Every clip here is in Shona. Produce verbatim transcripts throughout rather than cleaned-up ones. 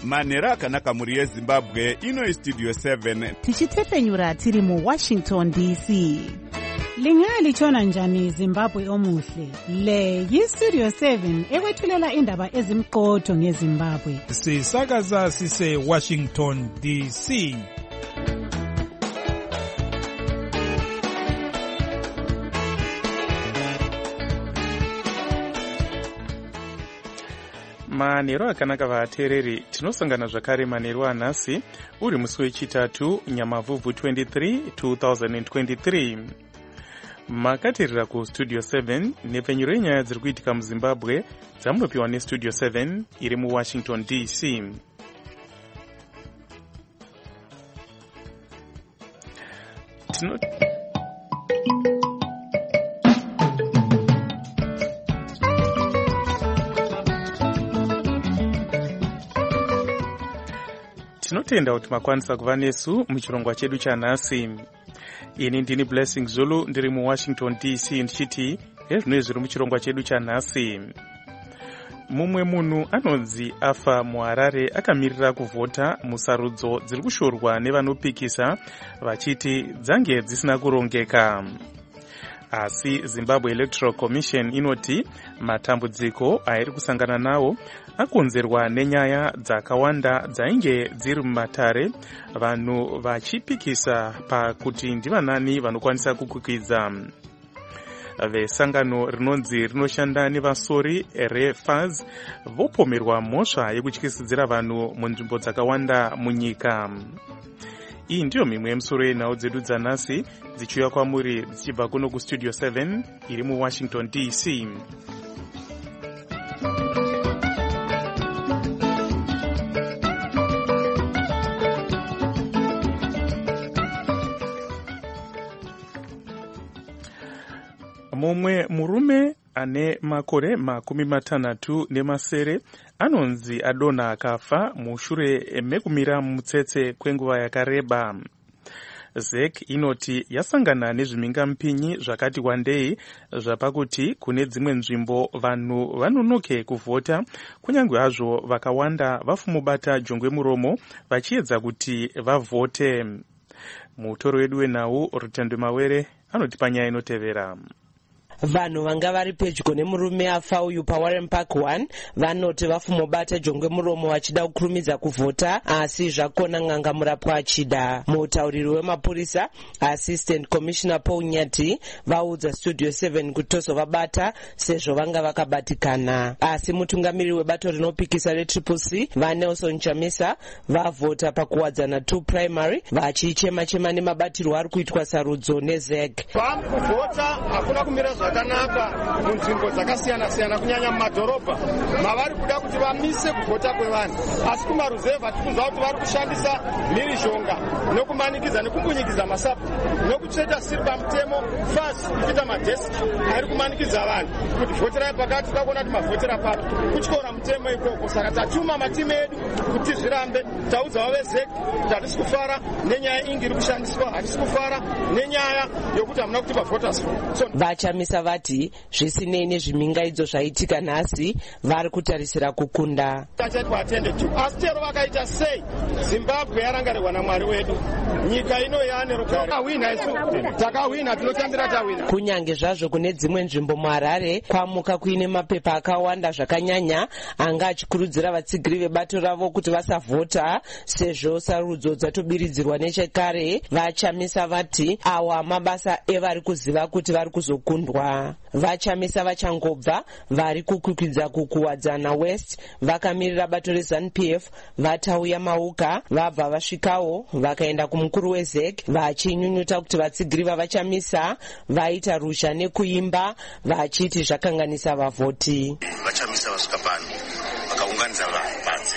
manhero akanaka mhuri yezimbabwe. Ino Studio seven tichitefenyura tiri muWashington D C. Lingalitshona njani Zimbabwe omuhle? Le yiStudio seven ekwethulela indaba ezimqotho ngeZimbabwe. Sisakaza sise Washington D C. Manhero akanaka vateereri, tinosangana zvakare manhero anhasi uri musi wechitatu Nyamavhuvhu twenty-three twenty twenty-three. Makateerera kuStudio seven nepfenyuro yenyaya dziri kuitika muZimbabwe dzamunopiwa neStudio seven iri muWashington D C. Tino tinotenda kuti makwanisa kuva nesu muchirongwa chedu chanhasi. Ini ndini Blessing Zulu ndiri muWashington D C ndichiti hezvino zviri muchirongwa chedu chanhasi. Mumwe munhu anonzi afa muHarare akamirira kuvhota musarudzo dziri kushorwa nevanopikisa vachiti dzange dzisina kurongeka. Asi Zimbabwe Electoral Commission inoti matambudziko airi kusangana nawo akonzerwa nenyaya dzakawanda dzainge dziri mumatare, vanhu vachipikisa pakuti ndivanani vanokwanisa kukwikwiza. Vesangano rinonzi rinoshanda nevasori reFAZ vopomerwa mhosva yekutyisidzira vanhu munzvimbo dzakawanda munyika. Iyi ndiyo mimwe yemisoro yenhau dzedu dzanhasi dzichiuya kwamuri dzichibva kuno kuStudio seven iri muWashington D C. Mumwe murume ane makore makumi matanhatu nemasere anonzi adonha akafa mushure mekumira mutsetse kwenguva yakareba. Zek inoti yasangana nezvimingamupinyi zvakati wandei zvapakuti kune dzimwe nzvimbo vanhu vanonoke kuvhota, kunyange hazvo vakawanda vafumubata jongwe muromo vachiedza kuti vavhote. Mutoro wedu wenhau Rutendo Mawere anoti panyaya inotevera. Vanhu vanga vari pedyo nemurume afa uyu paWarren Park one vanoti vafumobata jongwe muromo vachida kukurumidza kuvhota, asi zvakona n'anga murapwa achida. Mutauriri wemapurisa Assistant Commissioner Paul Nyati vaudza Studio seven kuti tozovabata sezvo vanga vakabatikana. Asi mutungamiriri webato rinopikisa reTriple C vaNelson Chamisa vavhota pakuwadzana two primary vachichema chema nemabatirwo ari kuitwa sarudzo neZeg. Kuvhota hakuna kumira zvakanaka munzvimbo dzakasiyana siyana kunyanya mumadhorobha mavari kuda kuti vamise kuvhota kwevanhu, asi kumaruzevha tikunzwa kuti vari kushandisa mhirizhonga nokumanikidza nekumbunyikiza masapu nokutsveta siri pamutemo fasi kuita madheski ari kumanikidza vanhu kuti vhoterai pakati takuona kuti mavhotera papi kutyora mutemo ikoko. Saka tatuma matimu edu kuti zvirambe, taudza vavezeki kuti hatisi kufara nenyaya ingi iri kushandiswa, hatisi kufara nenyaya yokuti hamuna kuti pavhotas so vachamisa vati zvisinei nezvimingaidzo zvaitika nhasi vari kutarisira kukunda. Tachatwa atende tu asi chero vakaita sei Zimbabwe yarangarirwa naMwari wedu, nyika ino yaane rugare. Takawina isu, takawina, tinotambira tawina. Kunyange zvazvo kune dzimwe nzvimbo muHarare kwamuka kuine mapepa akawanda zvakanyanya anga achikurudzira vatsigiri vebato ravo kuti vasavhota sezvo sarudzo dzatobiridzirwa nechekare. Vachamisa vati awa mabasa evari kuziva kuti vari kuzokundwa. Vachamisa vachangobva vari kukwikwidza kukuwadzana West vakamirira bato reZANU P F vatauya mauka vabva vasvikawo vakaenda kumukuru weZeg vachinyunyuta kuti vatsigiri vavachamisa vaita rusha nekuimba vachiti zvakanganisa vavhoti. Vachamisa vasvika pano vakaunganidza vanhu panze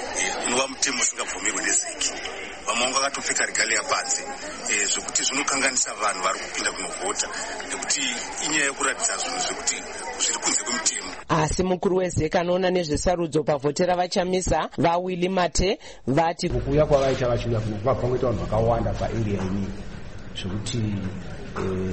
inova mutemo usingabvumirwi neZeg. Vamwe vanga vakatopfeka regalia panze zvokuti zvinokanganisa vanhu vari kupinda kunovhota nekuti inyaya yekuratidza zvinhu zvekuti zviri kunze kwemutemo. Asi mukuru weZeg anoona nezvesarudzo pavhotera vachamisa vaWilly Mate vati kuuya kwavaita vachiuya kunobva pamwe vanhu vakawanda paarea inii zvokuti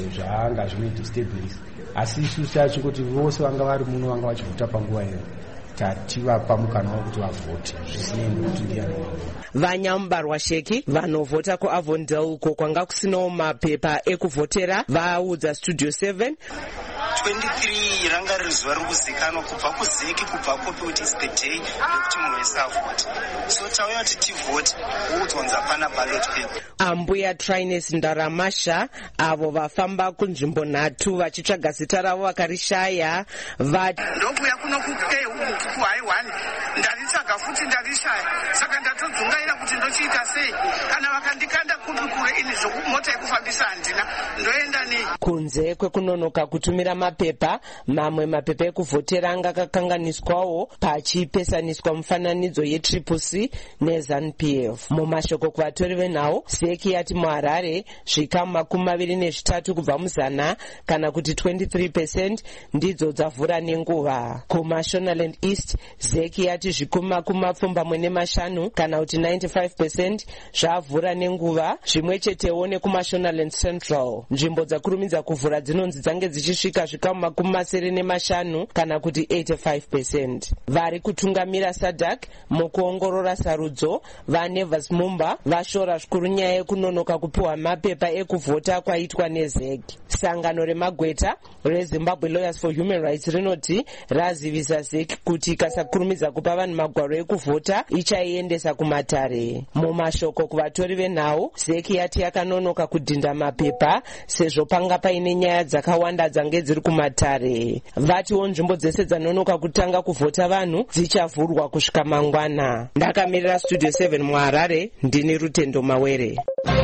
zvanga zvinoita stabilize, asi isusu tacho kuti vose vanga vari muno vanga vachivhota panguva iyo tativapa mukana wekuti vavhote zvisinei nekuti ndiani wavhota. Vanyamubarwa Sheki vanovhota kuAvondale uko kwanga kusinawo mapepa ekuvhotera vaudza Studio seven twenty-three ranga riri zuva riri kuzikanwa kubva kuzeki kubva kopi kuti is the day yekuti munhu wese avhoti, so tauya kuti tivhoti uudzwanzi hapana ballot paper. Ambuya Trines Ndaramasha avo vafamba kunzvimbo nhatu vachitsvaga zita ravo vakarishaya vati ndokuya kuno kuhuku kuhaiwani ndaritsvaga futi ndarishaya, saka ndatodzungaira kuti ndochiita sei kana vakandikanda kupi kure ini zvokumota yekufambisa handina ndoenda nei. Kunze kwekunonoka kutumira mapepa, mamwe mapepa ekuvhotera anga akakanganiswawo pachipesaniswa mufananidzo yetriple C neZANU P F. Mumashoko kuvatori venhau, Zeki yati muHarare zvikamu makumi maviri nezvitatu kubva muzana kana kuti twenty-three percent ndidzo dzavhura nenguva. KumaShonaland East, Zeki yati zvikumi makumi mapfumbamwe nemashanu kana kuti ninety-five percent zvavhura nenguva, zvimwe chetewo nekumaShonaland Central. Nzvimbo dzakurumidza kuvhura dzinonzi dzange dzichisvika zvikamu makumi masere nemashanu kana kuti eighty-five percent. Vari kutungamira SADC mukuongorora sarudzo vaNevers Mumba vashora zvikuru nyaya yekunonoka kupiwa mapepa ekuvhota kwaitwa neZeki. Sangano remagweta reZimbabwe Lawyers for Human Rights rinoti razivisa Zeki kuti ikasakurumidza kupa vanhu magwaro ekuvhota ichaiendesa kumatare. Mumashoko kuvatori venhau, Zeki yati yakanonoka kudhinda mapepa sezvo panga paine nyaya dzakawanda dzange dziri kumatare. Vatiwo nzvimbo dzese dzanonoka kutanga kuvhota vanhu dzichavhurwa kusvika mangwana. Ndakamirira Studio seven muHarare, ndini Rutendo Mawere.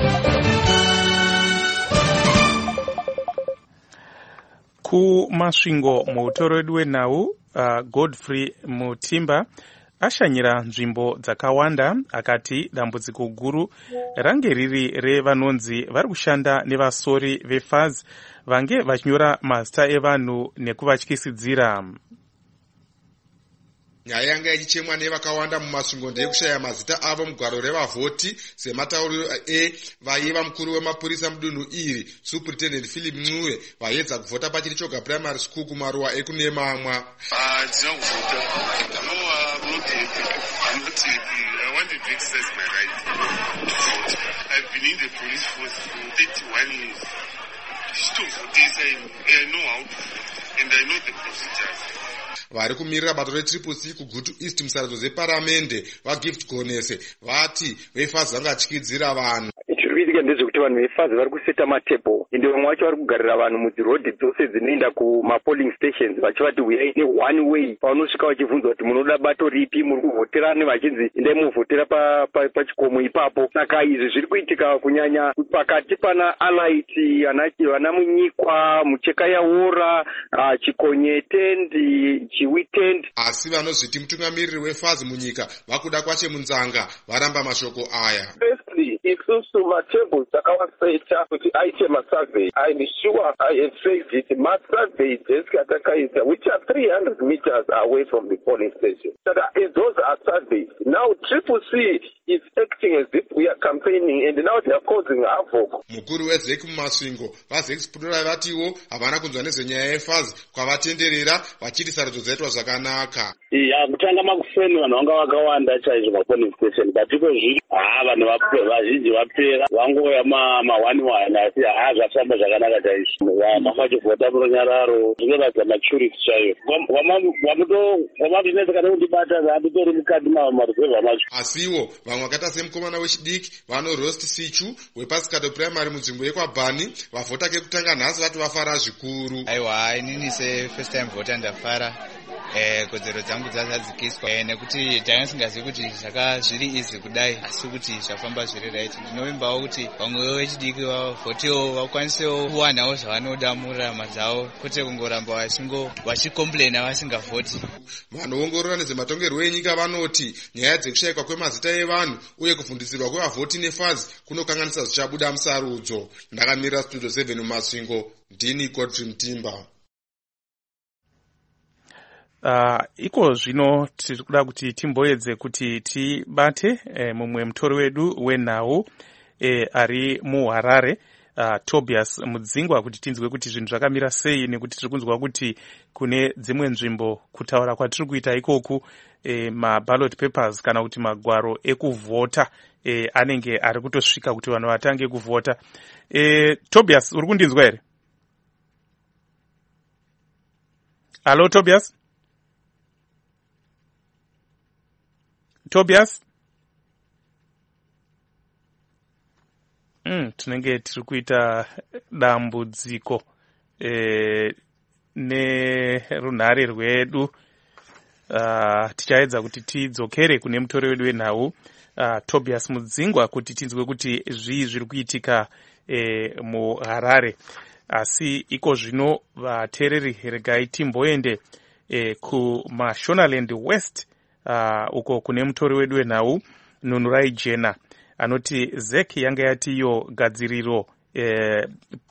Kumasvingo muutoro wedu wenhau, uh, Godfrey Mutimba ashanyira nzvimbo dzakawanda akati dambudziko guru range riri revanonzi vari kushanda nevasori veFAZ vange vachinyora mazita evanhu nekuvatyisidzira. Nyaya yanga yachichemwa nevakawanda mumasvingo ndeyekushaya mazita avo mugwaro revavhoti sematauriro evaiva mukuru wemapurisa mudunhu iri Superintendent Philip Mncube vaedza kuvhota pachiri choga primary school kumaruwa ekunemamwa. Vari kumirira bato retriple C kuGutu East musarudzo dzeparamende vaGift Gonese vati veFAZ vangatyidzira vanhu. Chirikuitika ndezvekuti vanhu veFAZ vari kuseta matebho ende vamwe vacho vari kugarira vanhu mudzirodhi dzose dzinoenda kumapolling stations vachivati uyai ne-one way pavanosvika vachibvunzwa kuti munoda bato ripi muri kuvhoterani vachinzi endai muvhotera pachikomo ipapo. Saka izvi zviri kuitika kunyanya pakati pana Alaiti, vana Munyikwa, Mucheka Yaora, Chikonye tendi, Chiwi tendi. Asi vanozviti mutungamiriri weFAZ munyika vakuda kwache munzanga varamba mashoko aya. Isusu matebhos akawaseta kuti aite masurvey. I'm sure I have said it, masurvey desk atakaisa which are three hundred meters away from the polling station. So that those are surveys. Now Triple C is acting as if we are campaigning and now they are causing havoc. Mukuru weZeki mumasvingo vaZexplorer vatiwo havana kunzwa nezvenyaya yeFAZ kwavatenderera vachiti sarudzo dzaitwa zvakanaka. Ya kutanga makufeni vanhu vanga vakawanda chaizvo mapolling station patiko zviri haa vanhu vazhinji vapera vangoya ma-one one asi haa zvafamba zvakanaka chaizvo vamachivhota muronyararo zvinoratidza maturity chaiyo wamatinese kana kundibata zvaatitori mukati maruzevha macho. Asiwo vamwe vakaita semukomana wechidiki vanoRost Sichu wePasikato Primary munzvimbo yekwabhani vavhota kekutanga nhasi vati vafara zvikuru. Aiwa inini se-first time vota ndafara Eh, kodzero dzangu dzazadzikiswa eh, nekuti tanga singazivi kuti zvaka zviri izi kudai asi kuti zvafamba zviri right. Ndinovimbawo kuti vamwe vechidiki vavhotewo vakwanisewo kuwanawo zvavanoda murarama dzavo kwete kungoramba vachingo vachikomplaina vasingavhoti. Vanoongorora nezvematongerwo enyika vanoti nyaya dzekushayikwa kwemazita evanhu uye kuvhundisirwa kwevavhoti neFAZ kunokanganisa zvichabuda musarudzo. Ndakamirira Studio seven mumasvingo, ndini Godfrey Mutimba. Uh, iko zvino tiri kuda kuti timboedze kuti tibate eh, mumwe mutori wedu wenhau eh, ari muHarare uh, Tobias Mudzingwa kuti tinzwe kuti zvinhu zvakamira sei, nekuti tiri kunzwa kuti kune dzimwe nzvimbo kutaura kwatiri kuita ikoku e, maballot papers kana kuti magwaro ekuvhota e, anenge ari kutosvika kuti vanhu vatange kuvhota. E, Tobias, uri kundinzwa here? Hello, Tobias? Tobias? Mm, tinenge tiri kuita dambudziko e, nerunhare rwedu. Uh, tichaedza kuti tidzokere kune mutori wedu wenhau uh, Tobias Mudzingwa kuti tinzwe kuti zvii zviri kuitika e, muHarare. Asi iko zvino vateereri regai timboende e, kuMashonaland West uh, uko kune mutori wedu wenhau Nunurai Jena anoti Z E C yanga yati iyo gadziriro e,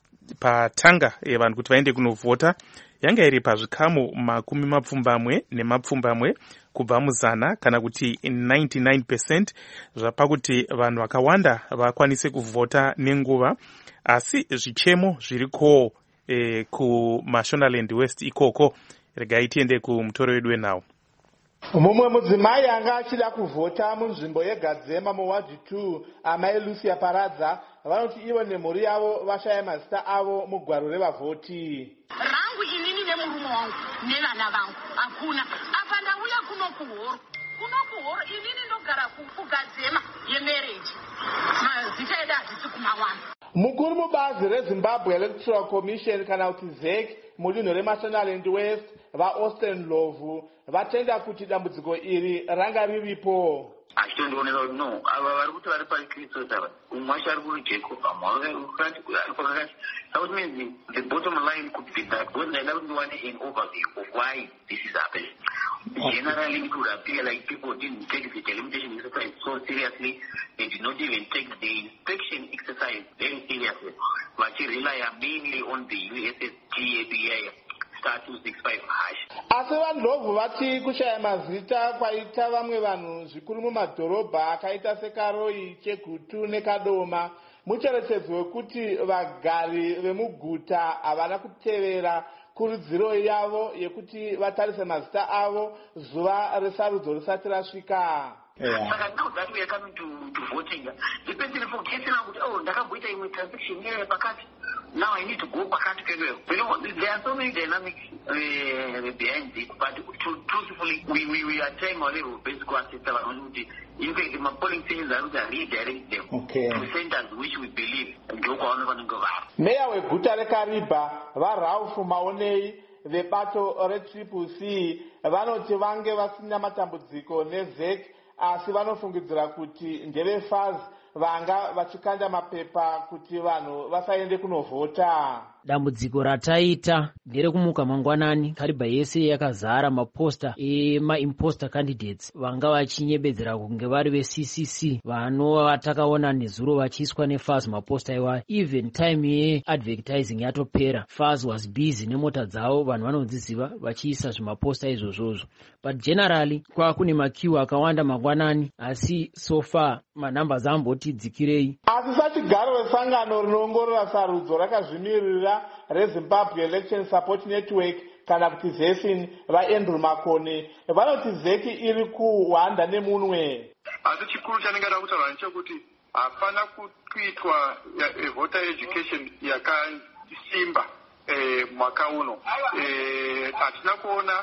patanga yevanhu kuti vaende kunovhota yanga iri pazvikamu makumi mapfumbamwe nemapfumbamwe kubva muzana kana kuti ninety-nine percent zvapakuti vanhu vakawanda vakwanise kuvhota nenguva. Asi zvichemo zviriko e, kuMashonaland West ikoko. Regai tiende kumutori wedu wenhau. Mumwe mudzimai anga achida kuvhota munzvimbo yeGadzema muwadi two amai Lucia Paradza vanoti ivo nemhuri yavo vashaya mazita avo mugwaro revavhoti. Rangu inini nemurume wangu nevana vangu hakuna. Apa ndauya kuno kuhoro. Kuno kuhoro inini ndogara kuGadzema yemarriage. Mazita edu hatisi kumawana. Mukuru mubazi reZimbabwe Electoral Commission kana kuti Z E C mudunhu reMashonaland West vaAustin Love vatenda kuti dambudziko iri ranga riripo. Achitondionera kuti no ava vari kuti vari paKristu ava umwe wacho ari kurujeko pamwe ari pakati. So it means the bottom line could be that when I don't want an overview of why this is happening. Generally, it would appear like people didn't take the delimitation exercise so seriously. They did not even take the inspection exercise very seriously. But you rely mainly on the U S S G A B I star two six five hash. Asi vanhu vati kushaya mazita kwaita vamwe vanhu zvikuru mumadhorobha akaita seKaroi, Chegutu neKadoma mucherechedzo wekuti vagari vemuguta havana kutevera kurudziro yavo yekuti vatarise mazita avo zuva resarudzo risati rasvika. Saka now that we are coming to, to voting, the person forgetting out, oh, ndakamboita imwe transaction here pakati. Now I need to go pakati kwewe. You know, there are so many dynamics uh, behind it, but to, truthfully, we, we, we are trying our level basic assets. In fact, the polling stations are going to redirect them okay. to centers which we believe. Meya weguta reKariba, vaRalph Maonei, vebato reTriple C, vanoti vange vasina matambudziko neZ E C, asi vanofungidzira kuti ndeveFAZ vanga vachikanda mapepa kuti vanhu vasaende kunovhota. Dambudziko rataita nderekumuka mangwanani Kariba yese yakazara maposta emaimposter candidates vanga vachinyebedzera kunge vari veC C C vanova vatakaona nezuro vachiiswa neFAZ maposta iwayo. Even time yeadvertising yatopera, FAZ was busy nemota dzavo vanhu vanodziziva vachiisa zvimaposta izvozvozvo. But generally kwakune makiu akawanda mangwanani, asi so far manambers amboti dzikirei. Asi sachigaro resangano rinoongorora sarudzo rakazvimirira reZimbabwe Election Support Network kana kuti Z E C N vaAndrew Makone vanoti Z E C iri kuhwanda nemunwe. Asi chikuru chanenge ada kutaura ndechekuti hapana kuitwa voter education yakasimba mwaka uno. Hatina kuona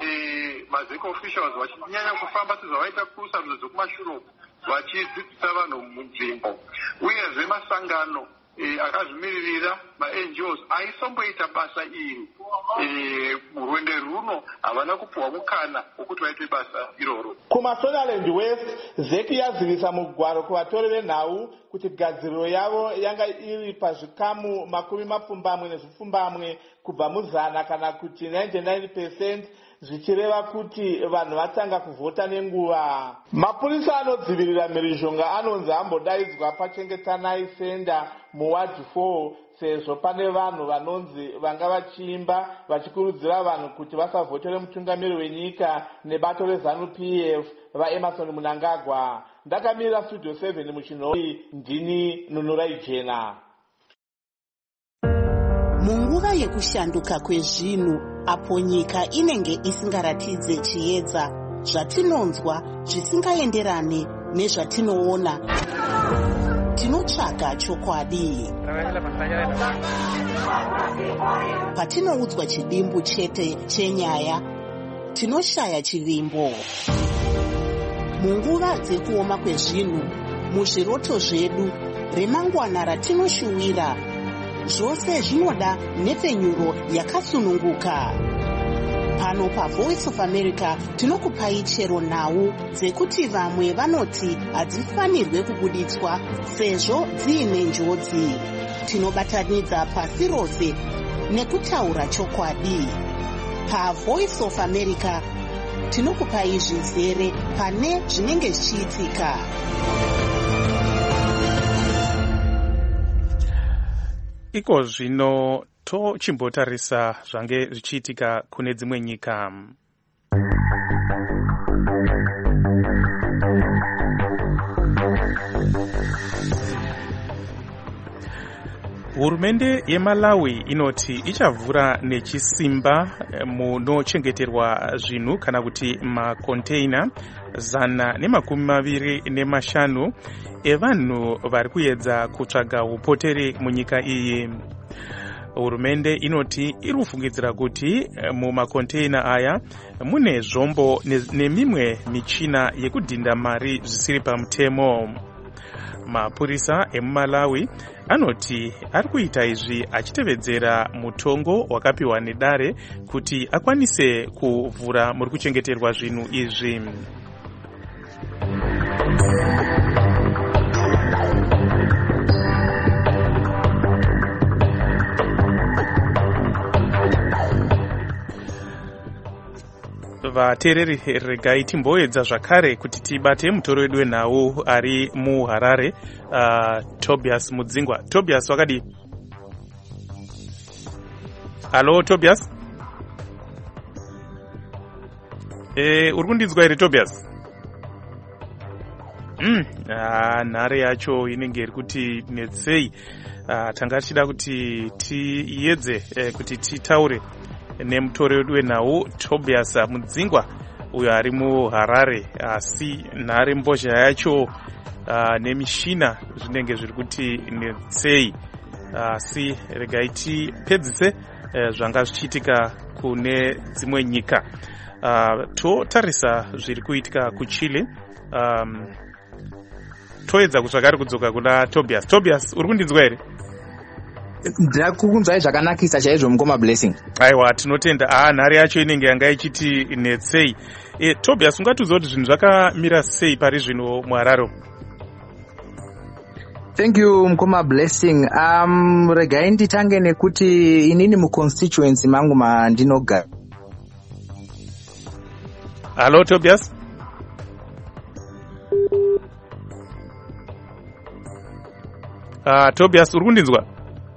maZ E C officials vachinyanya kufamba sezvavaita kusarudzo dzekumashure vachidzidzisa vanhu munzvimbo, uyezve masangano akazvimiririra maN G Os aisomboita basa iri murwende runo havana kupuwa mukana wokuti vaite basa iroro. KuMashonaland West, Z E C yazivisa mugwaro kuvatori venhau kuti gadziriro yavo yanga iri pazvikamu makumi mapfumbamwe nezvipfumbamwe kubva muzana kana kuti ninety-nine percent, zvichireva kuti vanhu vatanga kuvhota nenguva. Mapurisa anodzivirira mhirizhonga anonzi ambodaidzwa paChengetanai Center muwadi four sezvo pane vanhu vanonzi vanga vachiimba vachikurudzira vanhu kuti vasavhotere mutungamiri wenyika nebato reZANU P F vaEmerson Mnangagwa. Ndakamirira Studio seven muchinhoi, ndini Nunurai Jena. yekushanduka kwezvinhu apo nyika inenge isingaratidze chiedza zvatinonzwa zvisingaenderane nezvatinoona. Tinotsvaga chokwadi. Patinoudzwa chidimbu chete chenyaya, tinoshaya chivimbo. Munguva dzekuoma kwezvinhu, muzviroto zvedu, remangwana ratinoshuwira, zvose zvinoda nhepfenyuro yakasununguka. Pano paVoice of America tinokupai chero nhau dzekuti vamwe vanoti hadzifanirwe kubuditswa sezvo dziine njodzi. Tinobatanidza pasi rose nekutaura chokwadi. PaVoice of America tinokupai zvizere pane zvinenge zvichiitika. Iko zvino tochimbotarisa zvange zvichiitika kune dzimwe nyika. Hurumende yeMalawi inoti ichavhura nechisimba munochengeterwa zvinhu kana kuti makonteina zana nemakumi maviri nemashanu evanhu vari kuedza kutsvaga upotere munyika iyi. Hurumende inoti iri kufungidzira kuti mumakonteina aya mune zvombo nemimwe michina yekudhinda mari zvisiri pamutemo. Mapurisa emuMalawi anoti ari kuita izvi achitevedzera mutongo wakapiwa nedare kuti akwanise kuvhura muri kuchengeterwa zvinhu izvi. Vateereri, regai timboedza zvakare kuti tibate mutoro wedu wenhau ari muHarare, uh, Tobias Mudzingwa. Tobias, wakadi? Halo Tobias? Eh, uri kundinzwa here Tobias? Mm, ah, nhare yacho inenge iri kuti netsei. Ah, tanga tichida kuti tiedze eh, kuti titaure nemutoro wedu wenhau Tobias Mudzingwa uyo ari muHarare, asi nhare mbozha yacho uh, nemishina zvinenge zviri kuti netsei. Asi regai tipedzise uh, zvanga zvichiitika kune dzimwe nyika. Uh, totarisa zviri kuitika kuChile. Um, toedza kutsvakari kudzoka kuna Tobias. Tobias, uri kundinzwa here? Ndakukunzwai zvakanakisa chaizvo mukoma Blessing. Aiwa, tinotenda. Ah, nhare yacho inenge yanga ichiti netsei. E, Tobias, ungatiudza kuti zvinhu zvakamira sei pari zvino muHarare? Thank you mukoma Blessing. Um, regai nditange nekuti inini muconstituency mangu mandinogara. Halo Tobias? Ah, Tobias, uri kundinzwa?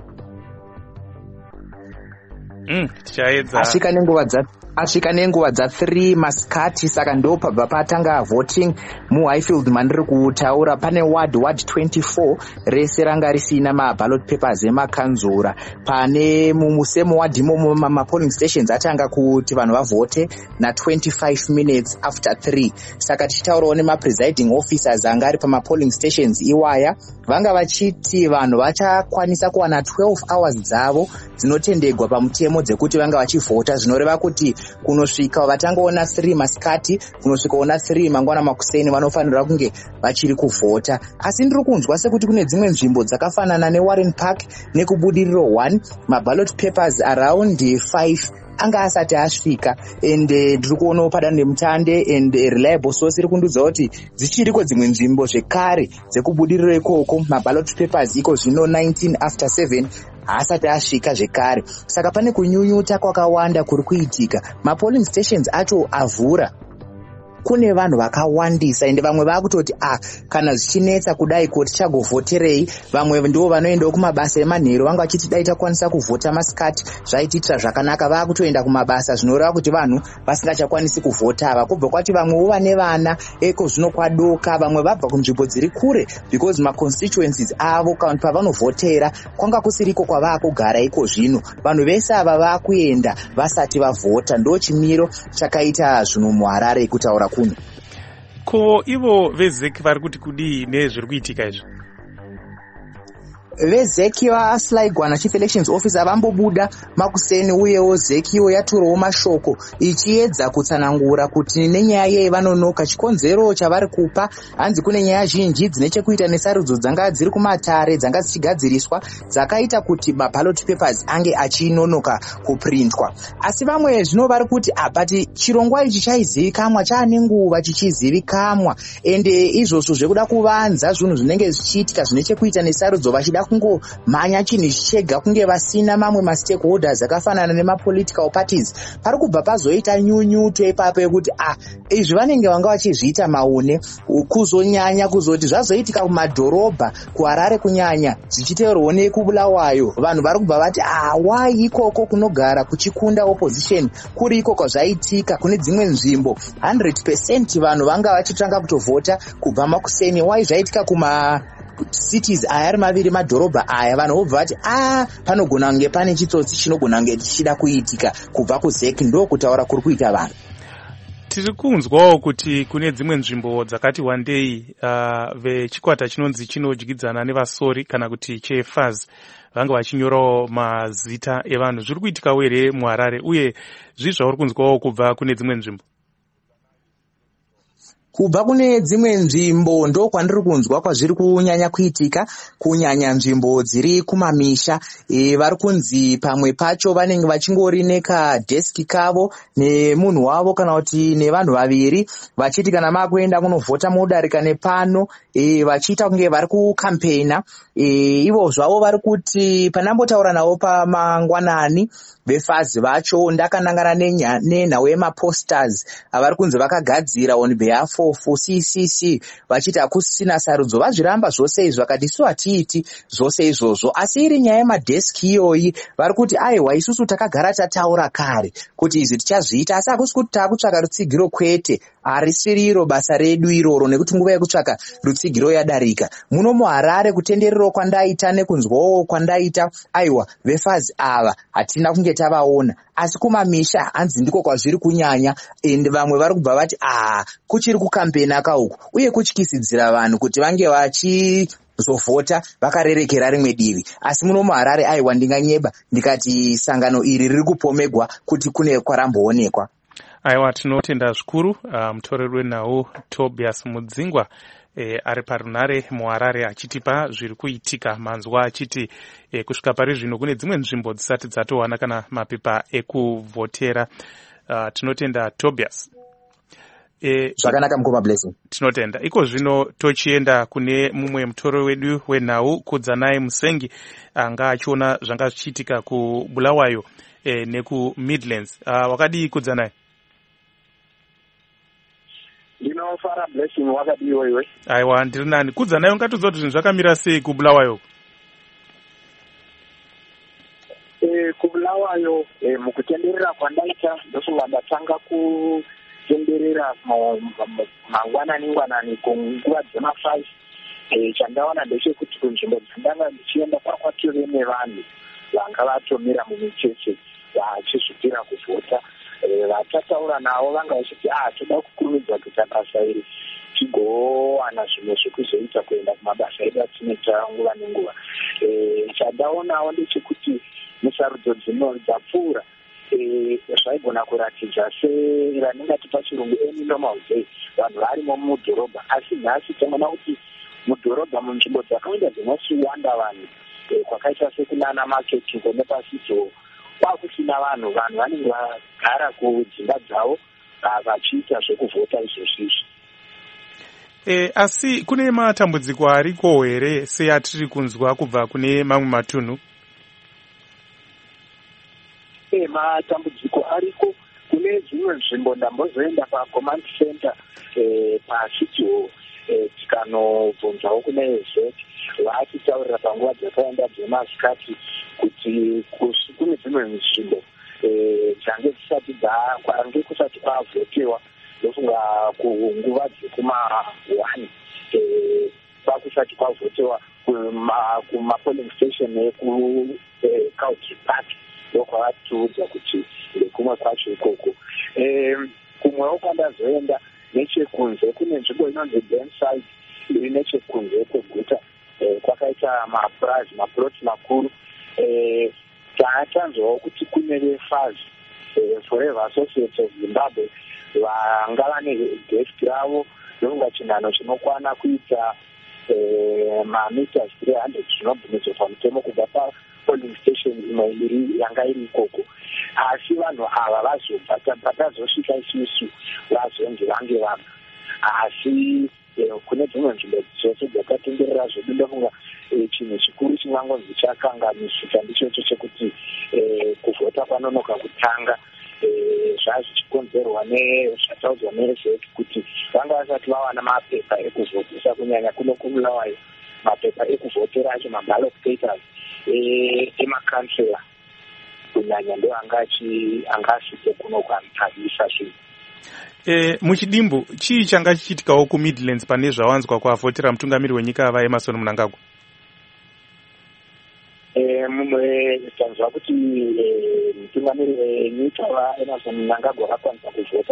Mm, tichaedza. Asvika nenguva dza asvika nenguva dza three masikati, saka ndo pabva patanga voting muHighfield mandiri kutaura. Pane ward ward twenty-four rese ranga risina maballot papers emakanzura. Pane mumusemo ward imomo mapolling stations atanga kuti vanhu vavote na twenty-five minutes after three. Saka tichitaurawo nemapresiding officers anga ari pamapolling stations iwaya, vanga vachiti vanhu vachakwanisa kuwana twelve hours dzavo dzinotendegwa pamutemo dzekuti vanga vachivhota, zvinoreva kuti kunosvika vatangoona three masikati kunosvikaona three mangwana makuseni vanofanirwa kunge vachiri kuvhota. Asi ndiri kunzwa sekuti kune dzimwe nzvimbo dzakafanana neWarren Park nekubudiriro one maballot papers around five anga asati asvika, and ndiri kuonawo padandemutande and reliable source iri kundiudza kuti dzichiriko dzimwe nzvimbo zvekare dzekubudiriro ikoko maballot papers iko zvino nineteen after seven haasati asvika zvekare. Saka pane kunyunyuta kwakawanda kuri kuitika. Mapolling stations acho avhura kune vanhu vakawandisa ende vamwe vakutoti ah kana zvichinetsa kudai ko tichagovhoterei. Vamwe ndivo vanoendawo kumabasa emanheru vanga vachiti dai takwanisa kuvhota masikati zvaitiitira zvakanaka, vakutoenda kumabasa zvinoreva kuti vanhu vasingachakwanisi kuvhota ava. Kubva kwati vamwewo vane vana eko zvino kwadoka, vamwe vabva kunzvimbo dziri kure because maconstituencies avo kana pavanovhotera kwanga kusiriko kwavakugara iko zvino. Vanhu vese ava vakuenda vasati vavhota, ndo chimiro chakaita zvinhu muHarare kutaura kuno. Ko ivo vezeki vari kuti kudii nezviri kuitika izvi? Vezeki vaSlaigwana Chief Elections Officer vambobuda makuseni, uyewo zekiwo yaturawo mashoko ichiedza kutsanangura kuti nenyaya yei vanonoka. Chikonzero chavari kupa hanzi kune nyaya zhinji dzine chekuita nesarudzo dzanga dziri kumatare dzanga dzichigadziriswa dzakaita kuti maballot papers ange achinonoka kuprintwa. Asi vamwe zvino vari kuti apati chirongwa ichi chaizivikamwa chaane nguva chichizivikamwa, ende izvozvo zvekuda kuvanza zvinhu zvinenge zvichiitika zvine chekuita nesarudzo vachida kungomhanya chinhu chega kunge vasina mamwe mastakeholders akafanana nemapolitical parties. Pari kubva pazoita nyunyuto ipapo yekuti ah izvi vanenge vanga vachizviita maune kuzonyanya kuzoti zvazoitika kumadhorobha kuHarare kunyanya zvichiteerwawo nekubulawayo. Vanhu vari kubva vati ah why ikoko kunogara kuchikunda opposition kuri iko kwazvaitika kune dzimwe nzvimbo one hundred percent vanhu vanga vachitanga kutovhota kubva makuseni, why zvaitika kuma cities aya ari maviri madhorobha aya. Vanhu vobva vati ah panogona kunge pane chitsotsi chinogona kunge chichida kuitika kubva kuzeki, ndo kutaura kuri kuita vanhu. Tiri kunzwawo kuti kune dzimwe nzvimbo dzakati wandei uh, vechikwata chinonzi chinodyidzana nevasori kana kuti chefaz vanga vachinyorawo mazita evanhu. Zviri kuitikawo here muHarare, uye zvii zvauri kunzwawo kubva kune dzimwe nzvimbo? Kubva kune dzimwe nzvimbo ndo kwandiri kunzwa kwazviri kunyanya kuitika, kunyanya nzvimbo dziri kumamisha. E, vari kunzi pamwe pacho vanenge vachingori nekadeski kavo nemunhu wavo kana kuti nevanhu vaviri vachiti kana makuenda kunovhota modarika nepano, e, vachiita kunge vari kukampeina. E, ivo zvavo vari kuti panambotaura navo pamangwanani vefazi vacho ndakanangana nenhau yemaposters avari kunzi vakagadzira on behalf of C C C vachiti hakusisina sarudzo. Vazviramba zvose izvo vakati isu hatiiti zvose izvozvo, asi iri nyaya yemadheski iyoyi vari kuti aiwa isusu takagara tataura kare kuti izvi tichazviita, asi hakusi kuti taakutsvaka rutsigiro, kwete, harisiri iro basa redu iroro, nekuti nguva yekutsvaka rutsigiro yadarika. Muno muHarare kutenderero kwandaita nekunzwawo kwandaita aiwa vefazi ava hatina kunge tavaona, asi kumamisha hanzi ndiko kwazviri kunyanya. Ende vamwe vari kubva vati ah kuchiri kukampena kauku, uye kutyisidzira vanhu kuti vange vachizovhota vakarerekera rimwe divi. Asi muno muHarare aiwa ndinganyeba ndikati sangano iri riri kupomegwa kuti kune kwaramboonekwa. Aiwa, tinotenda zvikuru uh, mutoreri wenhau Tobias Mudzingwa E, ari parunare muHarare achitipa zviri kuitika manzwa achiti e, kusvika pari zvino kune dzimwe nzvimbo dzisati dzatowana kana mapepa ekuvhotera. Uh, tinotenda Tobias. E, zvakanaka mukoma Blessing. Tinotenda. Iko zvino tochienda kune mumwe mutoreri wedu wenhau Kudzanai Musengi anga achiona zvanga zvichiitika kuBulawayo e, neku Midlands. Uh, wakadii Kudzanai? Ndinofara Blessing, wakadiwa iwe? Aiwa, ndiri nani. Kudzanai ungatodza kuti zvinhu zvakamira sei kuBulawayo? E, kuBulawayo e, mukutenderera kwandaita ndofunga ndatanga kutenderera mangwanani ngwanani kunguva dzema-five. E, chandaona ndechekuti kunzvimbo dzandanga ndichienda kwakwative nevanhu vanga vatomira mumicheche vachizvipira kuvhota. Vatataura navo vanga vachiti ah toda kukurumidza kuita basa iri tigowana zvimwe zvekuzoita kuenda kumabasa edu atinoita nguva nenguva. Chandaonawo ndechekuti musarudzo dzino dzapfuura zvaigona kuratidza seraningati pachirungu any normal day vanhu varimo mudhorobha, asi nhasi tinoona kuti mudhorobha munzvimbo dzakawanda dzinosiwanda vanhu kwakaita sekunana maketi ngone pasidzo kwakusina vanhu vanhu vanenge vagara kudzimba dzavo vachiita zvekuvhota izvozvizvi. E, asi kune matambudziko ariko here seatiri kunzwa kubva kune mamwe matunhu? E, matambudziko ariko kune dzimwe nzvimbo ndambozoenda pacommand center eh, pachitiwo eh, tikanobvunzawo kune ezeti vaachitaurira panguva dzakaenda dzemasikati kuti kune dzimwe nzvimbo dzange dzisati kwange kusati kwavhotewa ndofunga kunguva dzekuma-one kwakusati kwavhotewa kumapolling station ekucountry park ndokwavatiudza kuti ndekumwe kwacho ikoko. Kumwewo kwandazoenda nechekunze kune nzvimbo inonzi Burnside iri nechekunze kweguta kwakaita mapurazi mapuroti makuru. Taatanzwawo kuti kune vefazi Forever Associates of Zimbabwe vanga vane desk ravo ndofunga chinhano chinokwana kuita mameters three hundred zvinobvumidzwa pamutemo kubva papolling station imwe iri yanga iri ikoko. Asi vanhu ava vazobva tabva tazosvika isusu vazonzi vange vanhu, asi kune dzimwe nzvimbo dzose dzakatenderera zvedu ndofunga chinhu chikuru chingangonzi chakanganisika ndichocho chekuti kuvhota kwanonoka kutanga zvazvichikonzerwa nezvataudzwa neezeki kuti vanga vasati vawana mapepa ekuvhotesa kunyanya kuno kumulawayo mapepa ekuvhotera acho maballot papers emakansela kunyanya ndo angasvike kuno kwamutambisa zvinhu. E, muchidimbu chii changa chichitikawo kuMidlands pane zvawanzwa kwavhotera mutungamiri wenyika ava Emmerson Mnangagwa? mumwe tanzwa kuti mutungamiri wenyika ava Emmerson Mnangagwa vakwanisa kuvhota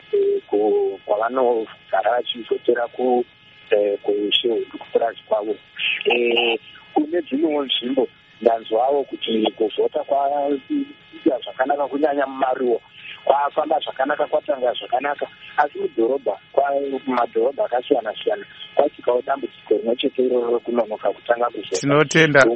kwavanogara vachivhotera kushehudu kupurazi kwavo. Kune dzimwewo nzvimbo ndanzwawo kuti kuvhota kwaita zvakanaka kunyanya mumaruwa kwafamba zvakanaka kwatanga zvakanaka, asi mudhorobha kumadhorobha akasiyana siyana kwaitikawo dambudziko rimwe chete iroro rekunonoka kutanga kuvhota. Tinotenda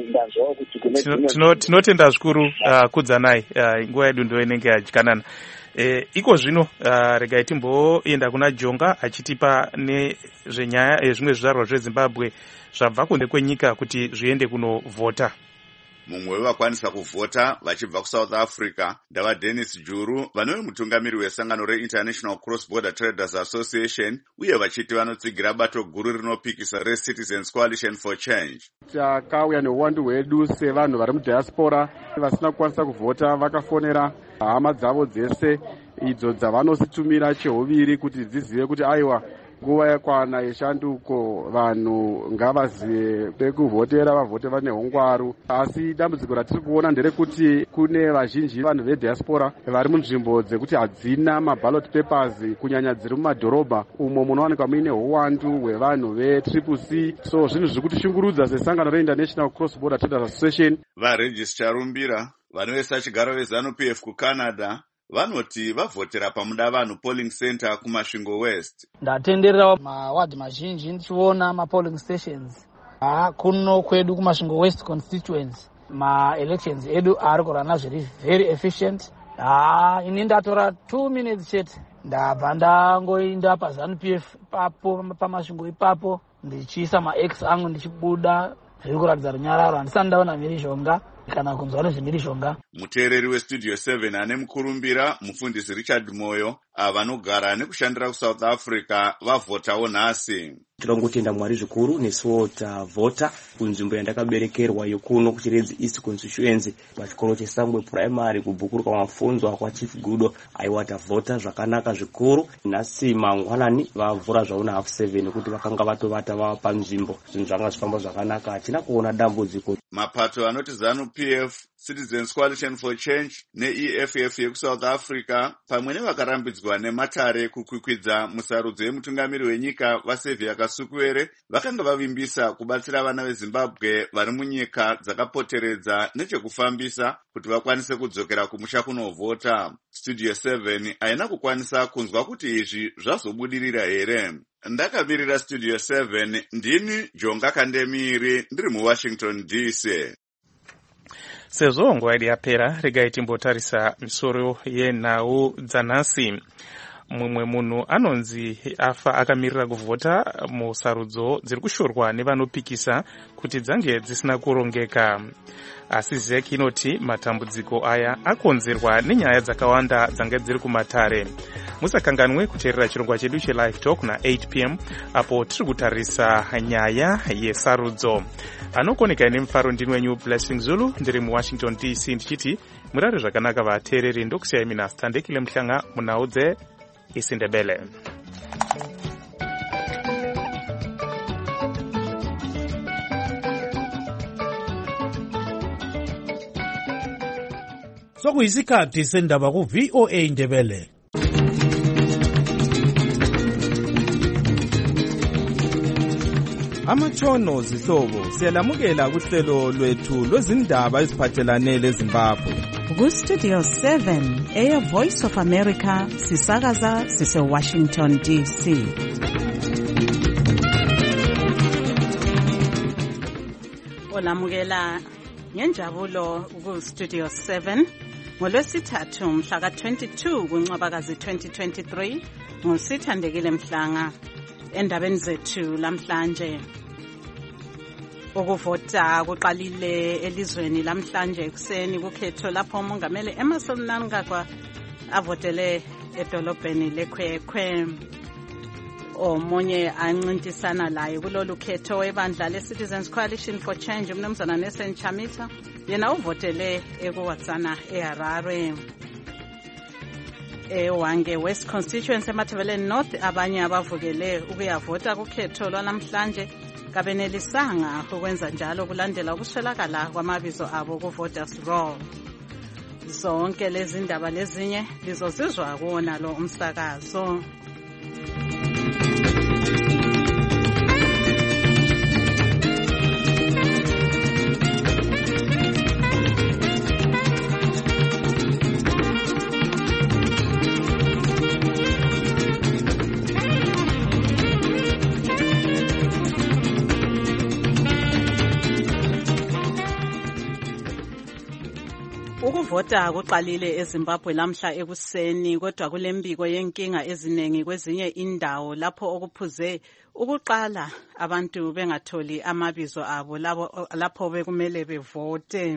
tinotenda zvikuru kudzanai, nguva yedu ndo inenge yadyanana. E, iko zvino uh, regai timboenda kuna Jonga achitipa nezvenyaya ezvimwe zvizvarwa zveZimbabwe zvabva kunze kwenyika kuti zviende kunovhota. Mumwe wevakwanisa kuvhota vachibva kuSouth Africa ndava Dennis Juru, vanove mutungamiri wesangano reInternational Cross Border Traders Association, uye vachiti vanotsigira bato guru rinopikisa reCitizens Coalition for Change. Takauya neuwandu hwedu sevanhu vari mudiaspora vasina kukwanisa kuvhota vakafonera hama dzavo dzese idzo dzavanositumira cheuviri kuti dzizive kuti aiwa nguva yakwana yeshanduko, vanhu ngavazive pekuvhotera vavhote vane hungwaru. Asi dambudziko ratiri kuona nderekuti kune vazhinji vanhu vediaspora vari munzvimbo dzekuti hadzina maballot papers kunyanya dziri mumadhorobha umo munowanikwa muine uwandu hwevanhu vetriple C. So zvinhu zviri kutishungurudza sesangano reInternational Cross Border Traders Association. VaRegis Charumbira vanovesa chigaro veZANU-P F kuCanada vanoti vavhotera pamuda vanhu polling center kuMasvingo West. Ndatenderera mawadhi mazhinji ndichiona mapolling stations ha kuno kwedu kuMasvingo West constituency. Ma-elections edu ari kurana zviri very efficient. Ha ini ndatora two minutes chete ndabva ndangoenda paZANU-P F papo paMasvingo ipapo ndichiisa ma-ex angu ndichibuda, zviri kuratidza runyararo. Handisati ndaona mhirizhonga kana kunzwa nezvemhirizhonga. Muteereri weStudio seven ane mukurumbira mufundisi Richard Moyo avanogara nekushandira kuSouth Africa vavhotawo nhasi. Tirongotenda Mwari zvikuru nesuwo tavhota kunzvimbo yandakaberekerwa yokuno kuChiredzi East constituency pachikoro cheSangwe primary kubhukuruka mafunzo kwa Chief Gudo. Aiwa tavhota zvakanaka zvikuru. Nhasi mangwanani vavhura zvauna half seven kuti vakanga vatovata vava panzvimbo. Zvinhu zvanga zvifamba zvakanaka, hatina kuona dambudziko. Mapato anoti ZANU-P F, Citizens Coalition for Change neE F F yekuSouth Africa pamwe nevakarambidzwa nematare kukwikwidza musarudzo yemutungamiri wenyika vaSevia Kasukuwere vakanga vavimbisa kubatsira vana veZimbabwe vari munyika dzakapoteredza nechekufambisa kuti vakwanise kudzokera kumusha kunovhota. Studio seven haina kukwanisa kunzwa kuti izvi zvazobudirira here. Ndakamirira Studio seven, ndini Jonga Kandemiri, ndiri muWashington D C. Sezvo nguva yedu yapera, regai timbotarisa misoro yenhau dzanhasi. mumwe munhu anonzi afa akamirira kuvhota musarudzo dziri kushorwa nevanopikisa kuti dzange dzisina kurongeka. Asi Z E C inoti matambudziko aya akonzerwa nenyaya dzakawanda dzange dziri kumatare. Musakanganwe kuteerera chirongwa chedu chelive talk na eight p m apo tiri kutarisa nyaya yesarudzo. Anokoneka ine mufaro ndini wenyu Blessing Zulu, ndiri muWashington D C ndichiti murare zvakanaka vateereri, ndokusiyai mina Standekile Mhlanga munhau dzeIsindebele. Sokuyisikhathi sendaba ku V O A Ndebele. Amatshono zihlobo siyalamukela kuhlelo lwethu lwezindaba eziphathelane leZimbabwe. Ku Studio seven, Air Voice of America, sisakaza sise Washington D C. Olamukela ngenjabulo ku Studio seven ngolwesithathu mhla ka twenty-two kuNcwabakazi twenty twenty-three ngusithandekile Mhlanga. Endabeni zethu lamhlanje, ukuvota kuqalile elizweni lamhlanje ekuseni kukhetho lapho umongameli Emmerson Mnangagwa avotele edolobheni leKwekwe. Omunye ancintisana laye kulolu khetho webandla le-Citizens Coalition for Change, umnumzana Nelson Chamisa, yena uvotele ekuWatsana eHarare. Ewange West Constituency eMatabeleland North, abanye abavukele ukuyavota kukhetho lwanamhlanje kabenelisanga ukwenza njalo kulandela ukuswelakala kwamabizo abo ku-voters roll. Zonke lezi ndaba lezinye lizozizwa kuwona lo umsakazo. Ukuvota kuqalile eZimbabwe lamhla ekuseni, kodwa kulembiko yenkinga eziningi kwezinye indawo lapho okuphuze ukuqala abantu bengatholi amabizo abo lapho bekumele bevote.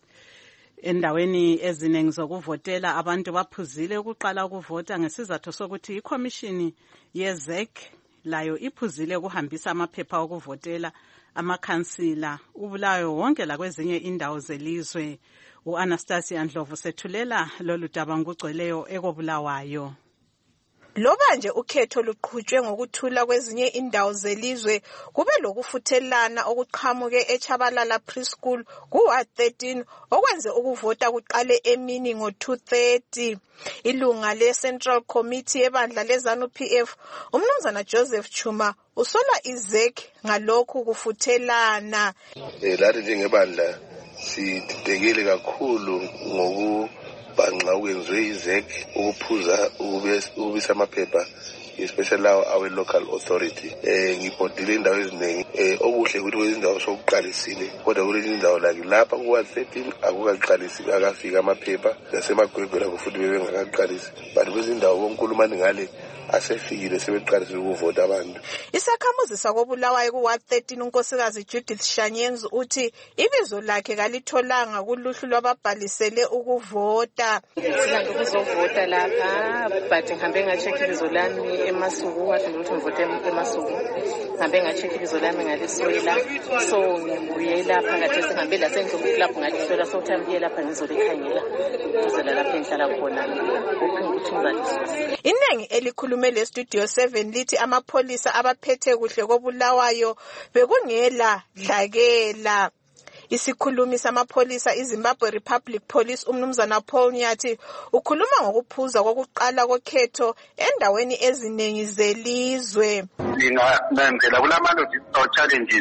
Endaweni eziningi zokuvotela abantu baphuzile ukuqala ukuvota ngesizathu sokuthi iCommission ye-Z E C layo iphuzile ukuhambisa amaphepha okuvotela amakhansila ubulayo wonke la kwezinye indawo zelizwe. U-Anastasia Ndlovu sethulela lolu daba ngugcweleyo ekobulawayo. Loba nje ukhetho luqhutshwe ngokuthula kwezinye indawo zelizwe, kube lokufuthelana okuqhamuke eChabalala Preschool ku-Ward thirteen okwenze ukuvota kuqale emini ngo-two thirty. Ilunga le-Central Committee ebandla leZANU P F, umnumzana Joseph Chuma, usola i-Z E C ngalokhu kufuthelana. Lathi njengebandla sibhekile kakhulu ngokubhanqa okwenziwe i-Z E C ukuphuza ukubisa amaphepha, especially lawo awe local authority. Eh ngibhodile indawo eziningi, eh okuhle ukuthi kwezindawo sokuqalisile, kodwa kulezi indawo like lapha ku Ward thirteen akukaqalisi akafika amaphepha, nasemagwegwe lapho futhi bebengakaqalisi, but kwezindawo bonkulumani ngale asefikile sebeqalisile ukuvota abantu. Isakhamuzi sakobulawayo ku-Ward thirteen unkosikazi Judith Shanyenzu uthi ibizo lakhe kalitholanga kuluhlu lwababhalisele ukuvota. Silange ukuzovota lapha, but ngihambe nga-check ibizo lami eMasuku, wathi ukuthi ngivote eMasuku. Ngihambe nga-check ibizo lami ngaliswela, so ngibuye lapha ngathi sengihambe la sengizobukela lapho ngaliswela, so time ngiye lapha ngizolikhangela ngizela lapha engihlala khona ukuthi ngizaliswa. Inengi elikhulu le Studio seven lithi amapholisa abaphethe kuhle kobulawayo bekungela dlakela. Isikhulumi samapholisa iZimbabwe Republic Police umnumzana Paul Nyathi ukhuluma ngokuphuza kokuqala kokhetho endaweni eziningi zelizwe. Ngingenzela kulama logistical challenges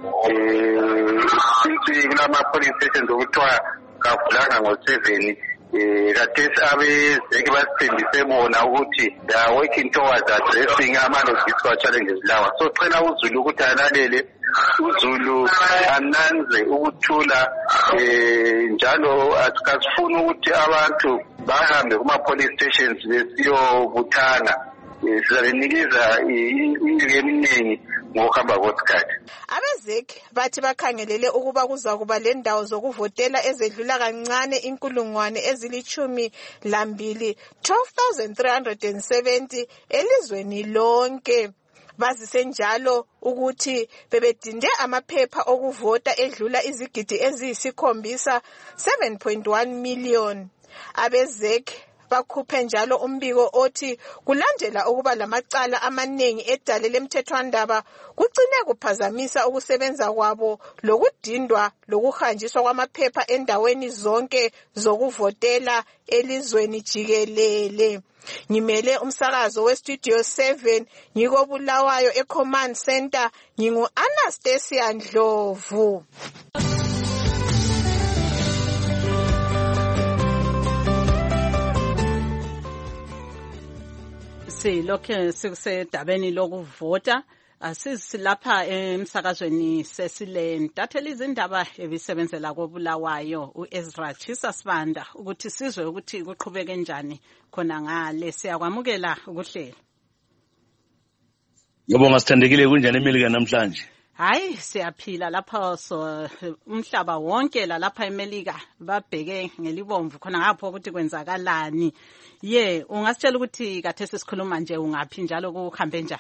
eh since kulama police stations okuthiwa kavulanga ngo-seven. Kathesi abezeki basithembise bona ukuthi they are working towards addressing ama-logistical challenges lawa. So cela uZulu ukuthi alalele, uZulu ananze ukuthula, njalo asikasifuni ukuthi abantu bahambe kuma-police stations besiyobuthana. Sizabenikeza indlela eminingi ngokuhamba kwesikhathi. Abezek bathi bakhangelele ukuba kuzakuba lendawo zokuvotela ezedlula kancane inkulungwane ezilithumi lambili twelve thousand three hundred seventy elizweni lonke. Bazisenjalo ukuthi bebedinde amaphepha okuvota edlula izigidi eziyisikhombisa seven point one million. Abezek bakhuphe njalo umbiko othi kulandela ukuba lamacala amaningi edale lemthethwandaba kucine kuphazamisa ukusebenza kwabo lokudindwa lokuhanjiswa kwamaphepha endaweni zonke zokuvotela elizweni jikelele. Ngimele umsakazo westudio seven ngiko Bulawayo eCommand Center, ngingu Anastasia Ndlovu. Silokhe sikusedabeni lokuvota asisilapha emsakazweni sesile ntatheli izindaba ebisebenzela koBulawayo uEzra Chisa Sibanda ukuthi sizwe ukuthi kuqhubeke kanjani khona ngale. Siyakwamukela ukuhlela. Yabonga sithandekile kunjani eMelika namhlanje? Hayi siyaphila lapha so umhlaba wonke la lapha eMelika babheke ngelibomvu khona ngapho ukuthi kwenzakalani. Ye ungasitshela ukuthi kathe sesikhuluma nje ungaphi njalo kuhambe njani?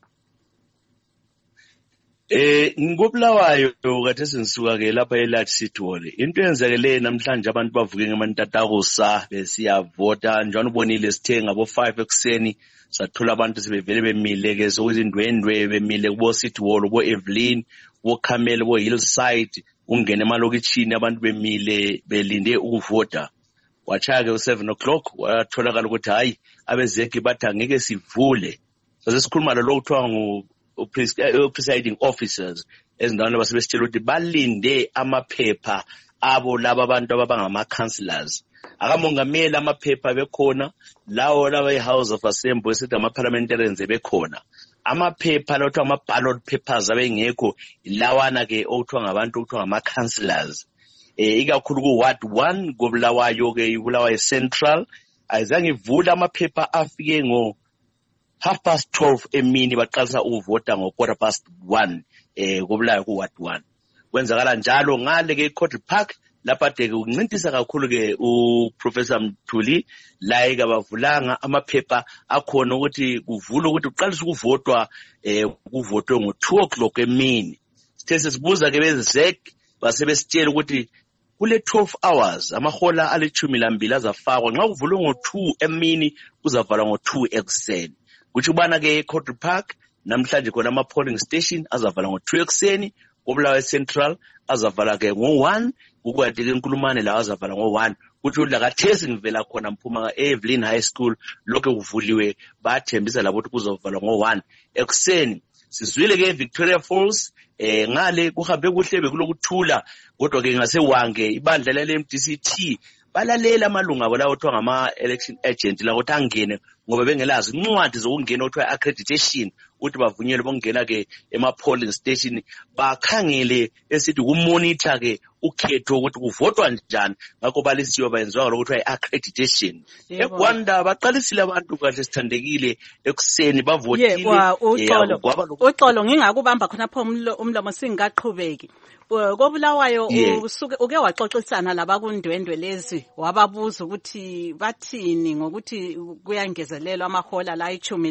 Eh ngobulawayo kathe sinisuka ke lapha eLarge City Hall. Into yenzekele namhlanje abantu bavuke ngemantatakusa besiyavota njalo ubonile sithe ngabo five ekuseni sathola abantu sebevele bemile ke sokuzindwendwe bemile kubo City Hall bo Evelyn bo Camel bo Hillside ungene emalokitshini abantu bemile belinde ukuvota. Wachake u seven o'clock watholakala ukuthi hayi abezeki bathi angeke sivule. Sasikhuluma lo kuthiwa ngu presiding officers ezindaweni basebesitshela ukuthi balinde amaphepha abo laba abantu abangama councillors. Akamongameli amaphepha bekhona lawo laba eHouse of Assembly esithi ama parliamentarians bekhona. Amaphepha lawo ama ballot papers abengekho lawana ke okuthiwa ngabantu okuthiwa ngama councillors. Eh ikakhulu ku ward one koBulawayo ke iBulawayo Central ayizange ivule amaphepha afike ngo half past twelve emini baqalisa ukuvota ngo quarter past one eh koBulawayo ku ward one. Kwenzakala njalo ngale ke Court Park lapha de ukuncintisa kakhulu ke uProfessor Mthuli la eka bavulanga amaphepha akhona ukuthi kuvula ukuthi uqalisa ukuvotwa eh kuvotwe ngo two o'clock emini. Sithe sibuza ke bezek basebesitshela ukuthi kule twelve hours amahola alithumi lambili azafakwa nxa kuvulwe ngo two emini kuzavalwa ngo two ekuseni. Kuthi ubana ke Court Park namhlanje khona ama polling station azavala ngo two ekuseni, koBulawayo Central azavala ke ngo one, ukwathi ke inkulumane la azavala ngo one. Kuthi udla kathesi ngivela khona mphuma eEvelyn High School lokho kuvuliwe bathembisa labo ukuthi kuzovalwa ngo one ekuseni. Sizwile ke Victoria Falls eh ngale kuhambe kuhle bekulokuthula kodwa ke ngasewange ibandla lale M D C T balalela amalunga abo lawo kuthiwa ngama election agent la ukuthi angene ngoba bengelazi incwadi zokungena kuthiwa accreditation ukuthi bavunyelwe bongena ke ema polling station bakhangele esithi kumonitor ke ukhetho ukuthi kuvotwa njani ngakho balisiwe bayenziwa lokuthiwa iaccreditation. eGwanda baqalisile abantu kahle sithandekile ekuseni bavotile. Yebo uxolo uxolo ngingakubamba khona pho umlomo singaqhubeki. koBulawayo usuke uke waxoxisana labakundwendwe lezi wababuza ukuthi bathini ngokuthi kuyangezelelwa amahola la ichumi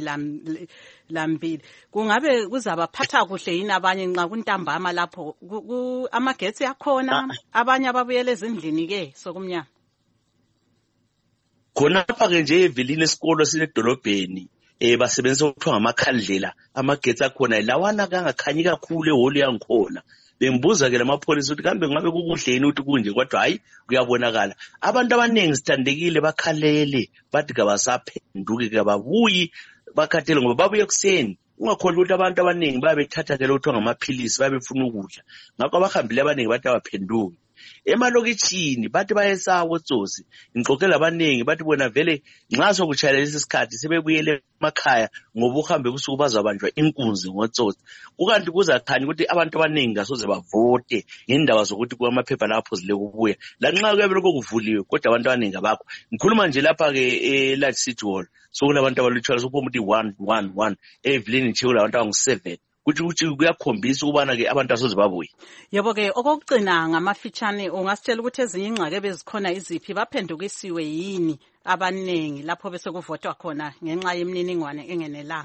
lambili. Kungabe kuzabaphatha kuhle yini abanye nxa kuntambama lapho amagetsi yakhona abanye ababuyele ezindlini ke sokumnyama? Khona lapha ke nje eVelini esikolo sinedolobheni eh basebenzisa ukuthiwa ngamakhandlela amagetsi akhona lawana kangakhanyi kakhulu eholo yangikhona. Bembuza ke lamapholisa ukuthi kambe ngabe kukuhle yini ukuthi kunje kodwa hayi kuyabonakala abantu abaningi sithandekile bakhalele bathi kabasaphenduke ke babuyi bakhathele ngoba babuye kuseni. Ungakholwa ukuthi abantu abaningi babethatha ke lokho ngamaphilisi babefuna ukudla ngakho abahambile abaningi bathi abaphenduke. Emalokitshini bathi bayesaba otsotsi. Ngixoxela abaningi bathi bona vele nxa sokuchayela lesi sikhathi sebebuyele emakhaya ngoba uhambe ubusuku bazabanjwa inkunzi ngotsotsi. Kukanti kuzakhanya ukuthi abantu abaningi asoze bavote ngendaba zokuthi kwamaphepha lapho zile kubuya. Lanxa kuyabe lokho kuvuliwe kodwa abantu abaningi abakho. Ngikhuluma nje lapha ke eLarge City Hall. So kunabantu abalutshwana sokuphuma ukuthi one one one Evelyn nje kulabantu abangu seven. Kuthi ukuthi kuyakhombisa ukubana ke abantu asoze babuye. Yebo ke okugcina ngamafitshane ungasitshela ukuthi ezinye ingxaki bezikhona iziphi baphendukisiwe yini abaningi lapho bese kuvotwa khona ngenxa yemininingwane engenelanga.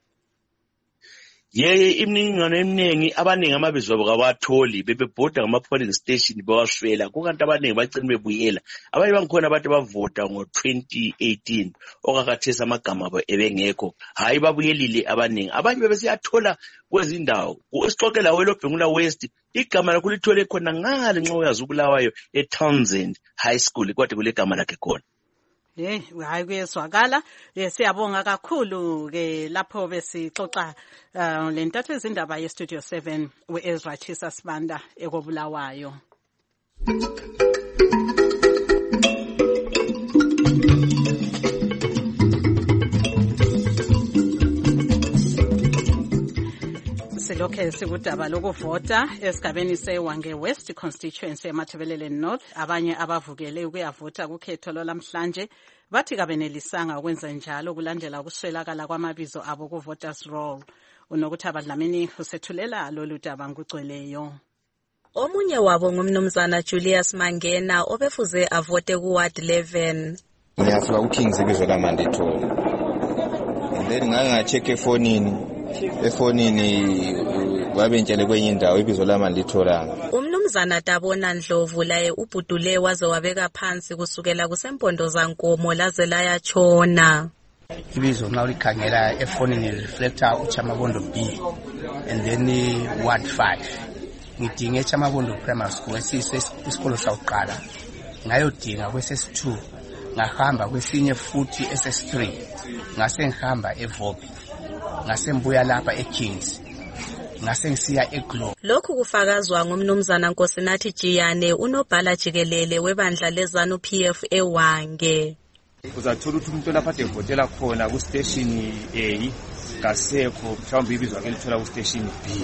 Yeye imininingwane eminingi abaningi amabizo abo kawatholi bebebhoda ngama polling station bawashwela kukanti abaningi bagcina bebuyela. Abanye bangikhona abantu bavota ngo twenty eighteen okakathesa amagama abo ebengekho. Hayi babuyelile abaningi. Abanye bebesiyathola kwezindawo. Esixoxela weLobhengula West igama lakho lithole khona ngale nxa uyazi uBulawayo eTownsend High School kwathi kule gama lakhe khona. Eh hayi kuyezwakala siyabonga kakhulu ke lapho besixoxa lentathu ezindaba ye Studio seven uEzra Chisa Sibanda ekobulawayo. Silokhe sikudaba lokuvota esigabeni seWange West constituency eMathebelele North. Abanye abavukele ukuyavota kukhetho lamhlanje bathi kabenelisanga ukwenza njalo kulandela ukuswelakala kwamabizo abo ku voters roll. Unokuthi abadlamini usethulela lolu daba ngugcweleyo. Omunye wabo ngumnumzana Julius Mangena obefuze avote ku ward eleven. Ngiyafika uKings ibizo laManditho. Then ngake ngacheck efonini. Efonini wabentshele kwenye indawo ibizo laMandithoranga. Umnumzana Dabona Ndlovu laye ubhudule waze wabeka phansi kusukela kusempondo zankomo laze layatshona. Ibizo nxa ulikhangela efonini reflector uChamabondo B and then ward five. Ngidinge eChamabondo Primary School esiyisikolo sawuqala. Ngayodinga kwese S two. Ngahamba kwesinye futhi S S three. Ngase ngihamba eVobi. Ngase ngibuya lapha eKings. Ngase ngisiya eGlo. Lokhu kufakazwa ngumnumzana Nkosinathi Jiyane unobhala jikelele webandla leZanu P F eWange. Uzathola ukuthi umuntu lapha evotela khona ku station A kasekho mhlawumbe ibizo akhe lithola ku station B.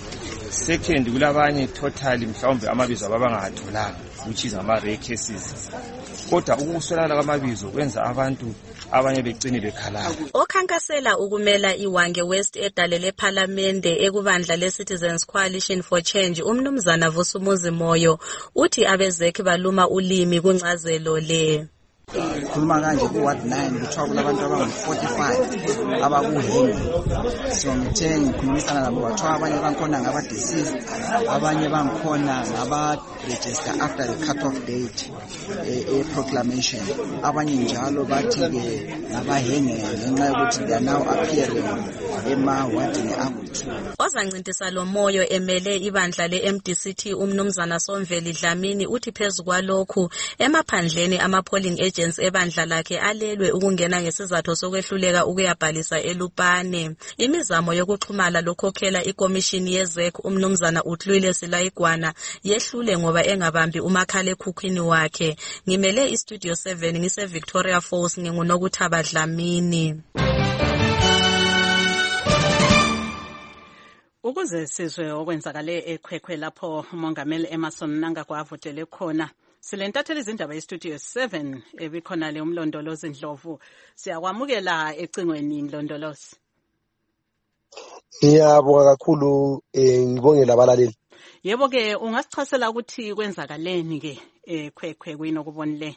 Second kulabanye totally mhlawumbe amabizo ababangatholanga which is ama rare cases. Kodwa ukuswelakala kwamabizo kwenza abantu abanye begcine bekhalala. Okhankasela ukumela iWange West edalele parliamente ekubandla leCitizens Coalition for Change umnumzana Vusumuzi Moyo uthi abezekhe baluma ulimi kuncazelo le. Khuluma kanje ku ward nine kuthiwa kulabantu abangu forty-five abakuhengi. So ngithe ngikhulumisana nabo bathiwa abanye bankhona ngaba deceased, abanye bankhona ngaba register after the cut off date a proclamation. Abanye njalo bathi ke ngabahenge ngenxa yokuthi they are now appearing ema wardini angu two. Ozancintisa lo Moyo emele ibandla le M D C T umnumzana Somveli Dlamini uthi phezulu kwalokhu emaphandleni ama polling agents ebandla lakhe alelwe ukungena ngesizathu sokwehluleka ukuyabhalisa eLupane. Imizamo yokuxhumana lokhokhela ikomishini yezek umnumzana uTlwile Silayigwana yehlule ngoba engabambi umakhala ekhukhwini wakhe. Ngimele iStudio seven ngise Victoria Falls ngingunokuthaba Dlamini. Ukuze sizwe okwenzakale ekhwekhwe lapho umongameli Emerson Mnangagwa avotele khona. Silentathela izindaba yeStudio seven ebikhona le umlondolozi Ndlovu. Siyakwamukela ecingweni Mlondolozi. Ngiyabonga kakhulu ngibongela abalaleli. Yebo ke ungasichasela ukuthi kwenzakaleni ke ekhwekhwe kwinokubonile.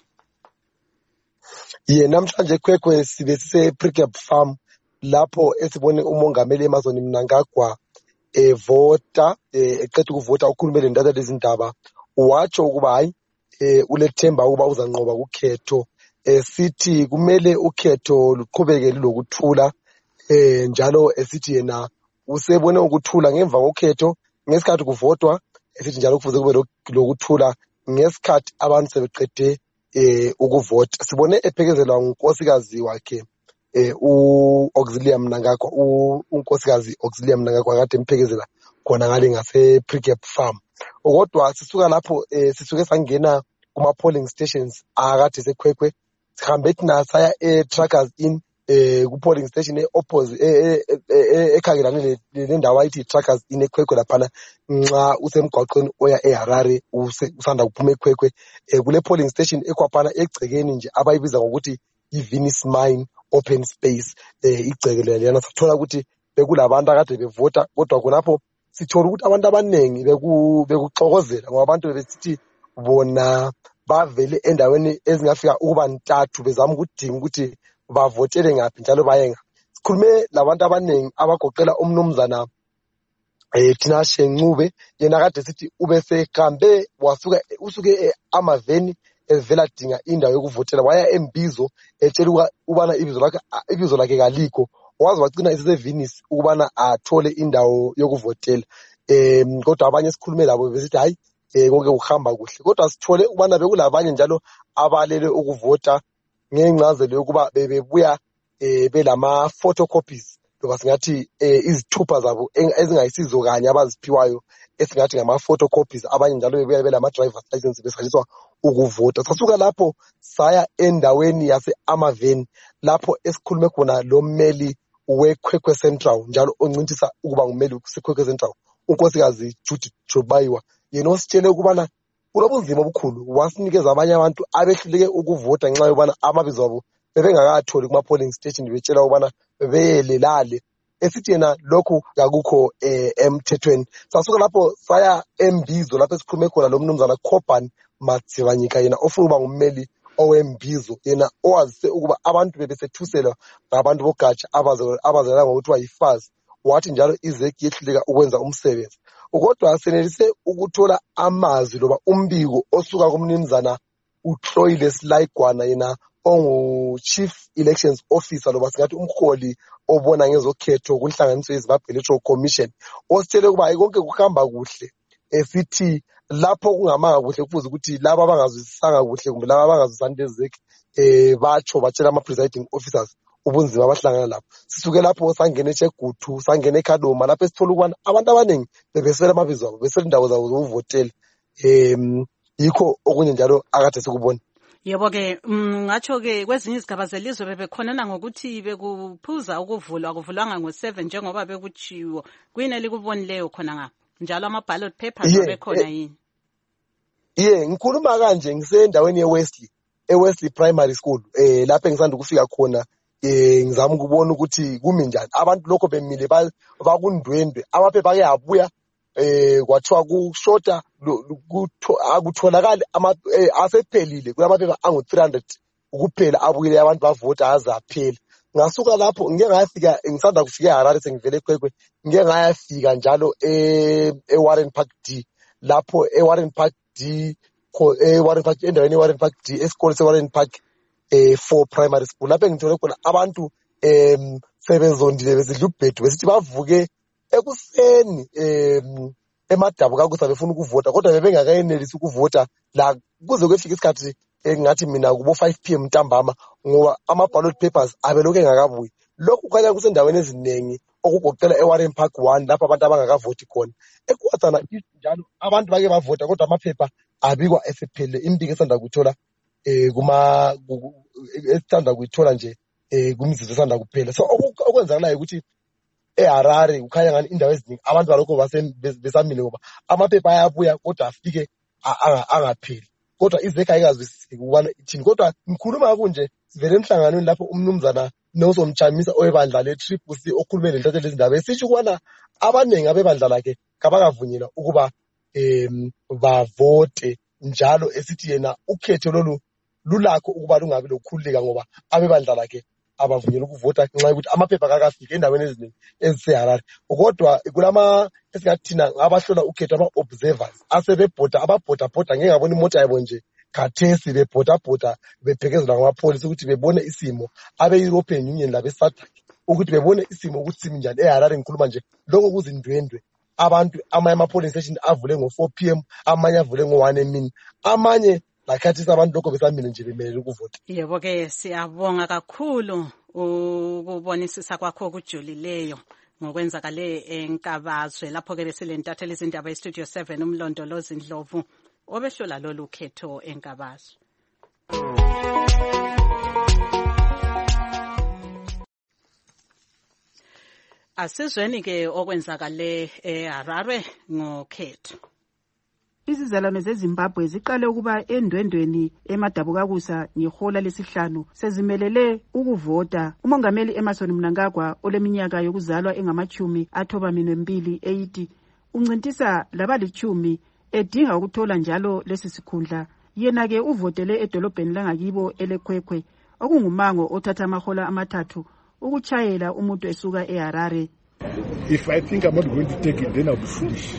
Ye namhlanje ekhwekhwe sibe sise Precap Farm lapho esibone umongameli Emerson Mnangagwa evota eqeda ukuvota ukhulumele ndatha lezindaba watsho ukuba hayi eh ulethemba ukuba uzanqoba ukhetho esithi kumele ukhetho luqhubeke lokuthula eh njalo esithi yena usebone ukuthula ngemva kokhetho ngesikhathi kuvotwa esithi njalo kufuze kube lokuthula ngesikhathi abantu sebeqede eh ukuvota. Sibone ephekezelwa ngunkosikazi wakhe eh uAuxilium Mnangagwa unkosikazi Auxilium Mnangagwa kade emphekezela khona ngale ngase Precap Farm. kodwa sisuka lapho eh, sisuke sangena kuma polling stations akade sekhwekhwe sihambe thina saya e-Truckers Inn eh ku polling station e-opposite ekhangelane lendawo ayithi Truckers Inn ekhwekhwe laphana nxa usemgwaqweni oya eHarare usanda kuphuma ekhwekhwe kule polling station ekwaphana egcekeni nje abayibiza ngokuthi i-Venice Mine open space igceke lelana sathola ukuthi bekulabantu akade bevota kodwa khonapho sithola ukuthi abantu abanengi bekuxokozela ngoba abantu besithi bona bavele endaweni ezingafika ukuba ntathu bezama ukudinga ukuthi bavotele ngaphi njalo bayenga. Sikhulume labantu abanengi abagoqela umnumzana eh Tinashe Ncube yena kade sithi ubese kambe wasuka usuke amaveni evela dinga indawo yokuvotela waya eMbizo etshela ubana ibizo lakhe ibizo lakhe kalikho wazi wagcina isevenice ukubana athole indawo yokuvotela. Eh kodwa abanye sikhulume labo besithi hayi eh konke kuhamba kuhle kodwa sithole ukubana bekulabanye njalo abalele ukuvota ngencazelo yokuba bebebuya eh belama photocopies loba singathi izithupha zabo ezingayisizo kanye abaziphiwayo esingathi ngama photocopies abanye njalo bebuya belama driver's license besaliswa ukuvota. Sasuka lapho saya endaweni yase Amaveni lapho esikhulume khona lo mmeli weKhwekhwe Central njalo oncintisa ukuba ngumeli weKhwekhwe Central unkosikazi Judy Jobayiwa yena ositshele ukubana ulobunzima obukhulu wasinikeza abanye abantu abehluleke ukuvota ngenxa yobana amabizo abo bebengakatholi kuma polling station betshela ukubana beyelelale esithi yena lokhu akukho emthethweni. Sasuka lapho saya eMbizo lapho esikhulume khona lo mnumzana Khobani Matsibanyika yena ofuna ukuba ngummeli owembizo yena owazise ukuba abantu bebesethusela ngabantu bogatsha abazela ngokuthi wayifazi wathi njalo izeki yehluleka ukwenza umsebenzi. Kodwa senelise ukuthola amazwi loba umbiko osuka kumnumzana uTloile Silaigwana yena ongu Chief Elections Officer loba singathi umholi obona ngezokhetho kunhlanganiso yeZimbabwe Electoral Commission ositshele ukuba konke kuhamba kuhle esithi lapho kungamanga kuhle kufuze ukuthi laba abangazwisisanga kuhle kumbe laba abangazwisani lezeki eh batsho batshela ama presiding officers ubunzima abahlangana lapho. Sisuke lapho sangena eChegutu sangena eKhaloma lapho esithola ukubana abantu abaningi bebesela amabizo abo besela indawo zabo zokuvotela em yikho okunye njalo akade sikubona. Yebo ke ngatsho ke kwezinye izigaba zelizwe bebekhonana ngokuthi bekuphuza ukuvulwa kuvulwanga ngo seven njengoba bekuchiwo kuyini likubonileyo khona ngapha njalo ama ballot papers bekhona yini? Yeah ngikhuluma kanje ngisendaweni yeWesley eWesley Primary School eh lapho engisanda ukufika khona eh ngizama ukubona ukuthi kumi njani abantu lokho bemile bakundwendwe amaphepha ake abuya eh kwathiwa kushota akutholakala ama asephelile kulamaphepha angu three hundred ukuphela abuyile abantu bavota azaphela. Ngasuka lapho ngeke ngayafika ngisanda kufika eHarare sengivele eKhwekhwe ngeke ngayafika njalo e eWarren Park D lapho eWarren Park D eWarren Park endaweni eWarren Park D esikole seWarren Park eh for primary school lapho ngithole khona abantu em sebezondile besidla ubhedu besithi bavuke ekuseni em emadabu kakusa befuna ukuvota kodwa bebengakayenelisi ukuvota la kuze kufika isikhathi ngathi mina kubo five p m ntambama ngoba ama ballot papers abeloke engakabuyi. Lokhu khanya kusendaweni ezinengi okugoqela eWarren Park one lapho abantu abangakavoti khona eKwaZana njalo abantu bake bavota kodwa amaphepha abikwa esephelele imbiko esanda kuthola eh kuma esithanda kuyithola nje eh kumzizo esanda kuphela. So okwenzakalayo ukuthi eHarare ukhanya ngani indawo eziningi abantu balokho besamile ngoba amaphepha ayabuya kodwa afike angapheli kodwa izeki ayikazwisisi ukubana ithini kodwa ngikhuluma kunje sivele emhlanganweni lapho umnumzana Nelson Chamisa oyebandla le-Triple C okhulume lentathe lezindaba esitsho ukubana abanengi abebandla lakhe kabakavunyelwa ukuba em bavote njalo esithi yena ukhetho lolu lulakho ukuba lungabi lokukhululeka ngoba abebandla lakhe abavunyelwa ukuvota ngenxa yokuthi amaphepha akafika endaweni eziningi eziseHarare. Kodwa kulama esingathina abahlola ukhetho ama-observers asebebhoda ababhoda bhoda ngeke ngabona imota yabo nje khathesi bebhoda bhoda bephekezelwa ngamapholisa ukuthi bebone isimo abe-European Union labe-SADC ukuthi bebone isimo ukuthi simi njani eHarare. Ngikhuluma nje lokho kuzindwendwe abantu amanye ama-polling station avule ngo four p m amanye avule ngo one emini amanye lakhathisa abantu lokho besamile nje bemelele ukuvota. Yebo ke siyabonga kakhulu ukubonisisa kwakho okujulileyo ngokwenzakale enkabazwe. Lapho-ke besilentathela izindaba estudio seven umlondolozi Ndlovu obehlula lolu khetho enkabazwe. Asizweni-ke okwenzakale eHarare ngokhetho. Izizalwane zeZimbabwe ziqale ukuba endwendweni emadabukakusa ngehola lesihlanu sezimelele ukuvota. Umongameli Emmerson Mnangagwa oleminyaka yokuzalwa engamachumi athoba minwembili eighty uncintisa labalichumi edinga ukuthola njalo lesi sikhundla. Yena-ke uvotele edolobheni langakibo eleKwekwe okungumango othatha amahola amathathu ukuchayela umuntu esuka eHarare. If I think I'm not going to take it, then I'll be foolish.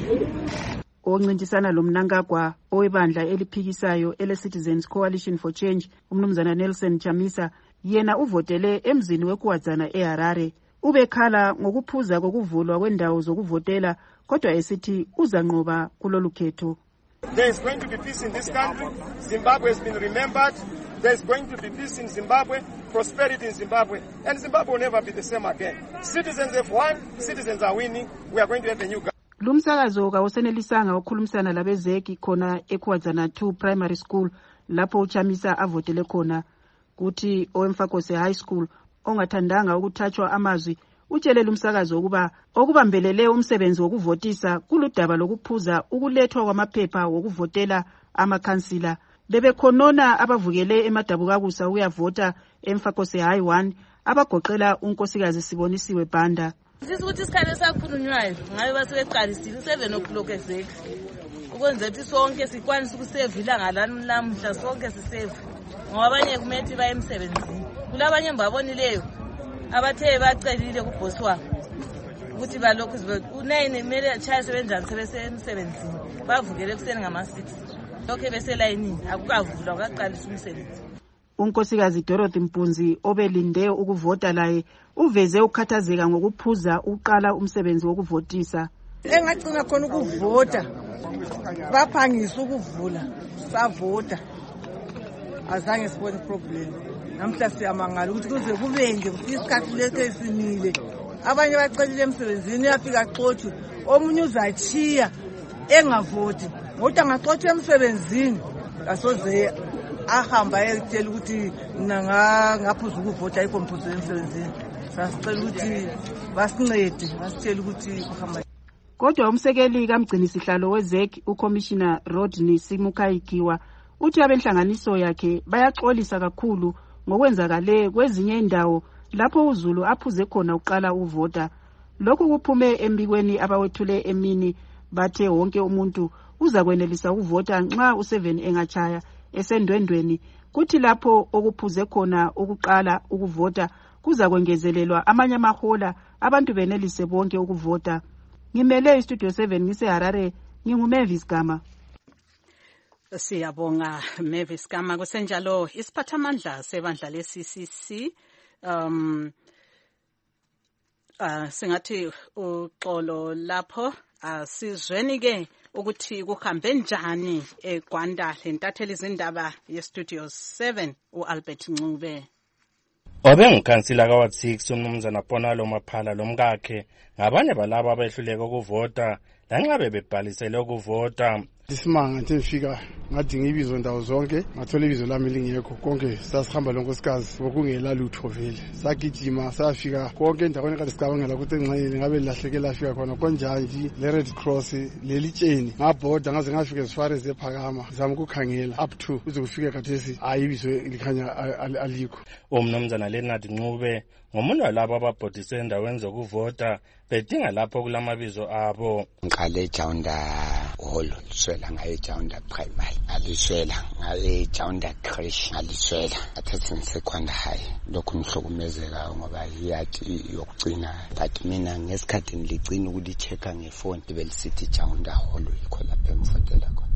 Oncintisana lo Mnangagwa owebandla eliphikisayo ele-Citizens Coalition for Change umnumzana Nelson Chamisa yena uvotele emzini weKwadzana eHarare. Ubekhala ngokuphuza kokuvulwa kwendawo zokuvotela kodwa esithi uzanqoba kulolu khetho. There is going to be peace in this country. Zimbabwe has been remembered. There is going to be peace in Zimbabwe, prosperity in Zimbabwe, and Zimbabwe will never be the same again. Citizens have won, citizens are winning. We are going to have a new government. Lumsakazo kawusenelisanga ukukhulumisana labezeki khona eKwadzana two Primary School lapho uChamisa avotele khona. Kuthi oMfakose High School ongathandanga ukuthatshwa amazwi utshele lumsakazo ukuba okubambelele umsebenzi wokuvotisa kuludaba lokuphuza ukulethwa kwamaphepha wokuvotela amakhansila. Bebekhonona abavukele emadabukakusa uyavota eMfakose High one abagoqela unkosikazi Sibonisiwe Banda. Sisi ukuthi isikhathi sakhulunywayo ngabe basebeqalisile seven o'clock exactly ukwenza ukuthi sonke sikwanise ukusave ilanga lami lamhla sonke sisave ngoba abanye kumethi baye emsebenzini. Kulabanye mbabonileyo abathe bacelile kuboss wabo ukuthi balokhu u9 kumele chaya sebenjani sebesemsebenzini bavukele ekuseni ngama-six lokho beselayinini akukavulwa akaqalisa umsebenzi. Unkosikazi Dorothy Mpunzi obelinde ukuvota laye uveze ukukhathazeka ngokuphuza uqala umsebenzi wokuvotisa. Engagcina khona ukuvota baphangisa ukuvula savota azange sibone problem. Namhla siyamangala ukuthi kuze kube nje isikhathi lethe esinile abanye bacelile emsebenzini uyafika xotshu omunye uzachiya engavoti ngoba angaxotsha emsebenzini asoze ahamba ekutshela ukuthi mina ngaphuza ukuvota ayikomphuzo emsebenzini. Sasicela ukuthi basincede basitshela ukuthi kuhamba. Kodwa umsekeli kamgcinisihlalo wezeki uCommissioner Rodney Simukaikiwa uthi abenhlanganiso yakhe bayaxolisa kakhulu ngokwenzakale kwezinye indawo lapho uZulu aphuze khona uqala uvota. Lokhu kuphume embikweni abawethule emini bathe wonke umuntu uza kwenelisa ukuvota nxa u7 engachaya esendwendweni. Kuthi lapho okuphuze khona ukuqala ukuvota kuza kwengezelelwa amanye amahola abantu benelise bonke ukuvota. Ngimele istudio seven ngiseHarare nginguMavis Gama. Siyabonga Mavis Gama. Kusenjalo isiphathamandla sebandla le-C C C um uh, singathi uxolo lapho asizweni ke ukuthi kuhambe njani eGwanda lentatheli izindaba yestudio seven uAlbert Ncube. Obengikhansila kaWard six umnumzana Ponalo Maphala lomkakhe ngabanye balabo abehluleka ukuvota lanxa bebebhalisele ukuvota. Isimanga nje ngifika ngathi ngibizo ndawo zonke ngathola ibizo lami lingekho konke sasihamba lonkosikazi ngokungela lutho vele sagijima safika konke endaweni kade sicabangela ukuthi enxele ngabe lahleke lafika khona konjanje le Red Cross lelitsheni ngabhoda ngaze ngafika esifare zephakama zama ukukhangela up to uze kufike khathesi ayibizo likhanya alikho. Umnumzana Leonard Ncube ngomunye walabo ababhodise endaweni zokuvota bedinga lapho kulamabizo abo. Ngiqale Jaunda Hall swela ngaye Jaunda Primary aliswela ngaye Jaunda Crash aliswela athathe ngisekhanda high lokhu ngihlukumezeka ngoba iyathi yokugcina but mina ngesikhathi ngilicina ukuthi checka ngefoni belisithi Jaunda Hall yikho lapho emfotela khona.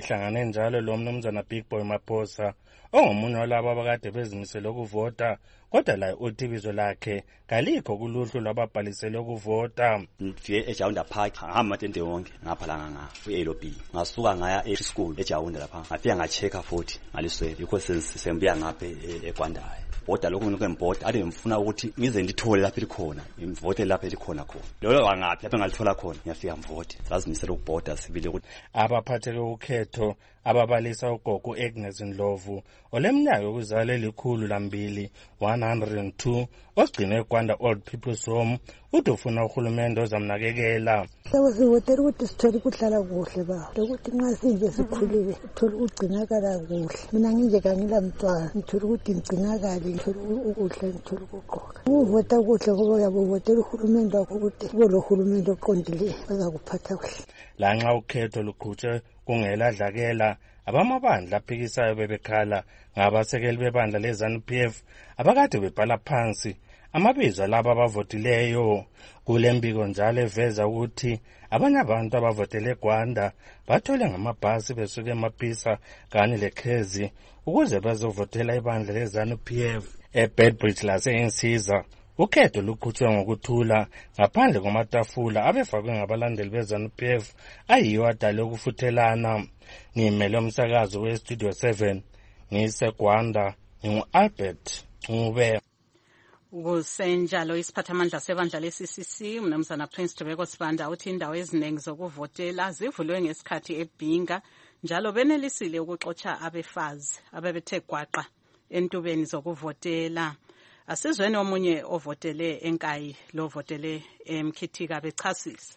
Sihlangane njalo lo mnumzana Big Boy Maphosa ongomunye walabo abakade bezimisela ukuvota kodwa laye uthi ibizo lakhe kalikho kuluhlu lwababhalisele ukuvota. Ngifike eJaunda Park ngahamba amatende wonke ngapha la ngapha e-A lo B ngasuka ngaya e-school eJaunda lapha ngafika ngachecka futhi ngaliswele yikho sengibuya ngapha eGwandayo. Voda lokho ngikembhoda ade ngifuna ukuthi ngize ndithole lapha elikhona ngivote lapha elikhona khona lolo wangaphi lapha ngalithola khona ngiyafika ngivote sazimisela ukubhoda sibile ukuthi abaphatheke ukhetho ababalisa ugogo Agnes Ndlovu oleminyaka yokuzalwa elikhulu lambili one hundred two ogcine eGwanda Old People's Home uthi ufuna uhulumende ozamnakekela. Sawuzivotela ukuthi sithole ukuhlala kuhle ba ukuthi nxa sinje sikhulile sithole ukugcinakala kuhle. Mina nginje kangila mntwana ngithole ukuthi ngigcinakale ngithole ukudla ngithole ukugqoka. Uvota kuhle ngoba uyabovotela uhulumende wakho ukuthi kube lo hulumende oqondile bazakuphatha kuhle. Lanxa ukhetho luqhutshwe kungeladlakela abamabandla aphikisayo bebekhala ngabasekeli bebandla leZANU P F abakade bebhala phansi amabizo laba abavotileyo. Kule mbiko njalo eveza ukuthi abanye abantu abavotele eGwanda bathole ngamabhasi besuke eMapisa kanye leKhezi ukuze bazovotela ibandla leZANU P F eBedbridge lase-Insiza. Ukhetho luqhutshwe ngokuthula ngaphandle kwamatafula abefakwe ngabalandeli beZANU P F ayiyo adale ukufuthelana. Ngimele umsakazo weStudio seven ngiseGwanda ngingu-Albert Ngube. Kusenjalo isiphathamandla sebandla le-C C C umnumzana Prince Tobeko Sibanda uthi indawo eziningi zokuvotela zivulwe ngesikhathi eBhinga njalo benelisile ukuxotsha abefazi abebethe gwaqa entubeni zokuvotela. Asizweni omunye ovotele eNkayi lo votele eMkhithika bechasisa.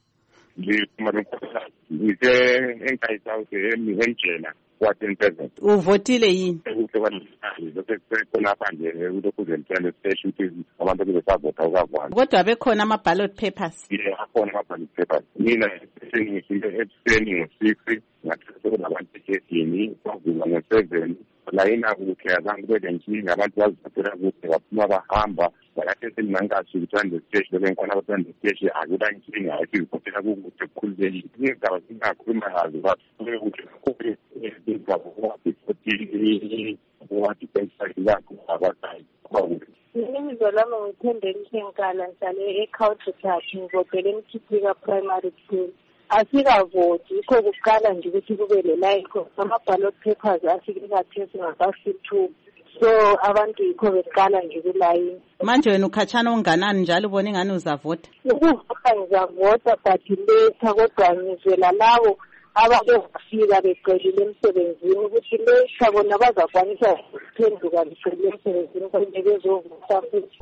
Ngike eNkayi South eMjela kwaTentezela. Uvotile yini? Khona phandle ukuthi ngempela station abantu bezavota ukavana. Kodwa bekhona ama ballot papers. Yeah, akhona ama ballot papers. Mina sengifike ekuseni ngo-six ngathatha nabantu ekhethini kwavula ngo-seven la ina ukuthi abantu bedenkinga abantu bazivotela ukuthi baphuma bahamba balahle seninangathi ukuthanda station benkwana abathanda station akuba inkinga athi ukhothela ukuthi kukhululekile. Ngizaba singakhuluma ngazo bathi ukuthi kuphi izingabo ukuthi what depends on that abasayi kwabo. Imizo lami ngithembele Nkala ngihlale eCountry ngivotele eMkhithika Primary School. Asikavoti ikho kuqala nje ukuthi kube le line ama ballot papers afike ngaphezulu ngaka-two so abantu ikho beqala nje kulayini. Manje wena ukhatshana onganani njalo ubona ingani uzavota? Ukuvota ngizavota but letha kodwa ngizwela labo abazofika beqedile emsebenzini ukuthi lesha bona bazakwanisa ukuphenduka beqedile emsebenzini konke bezovota futhi.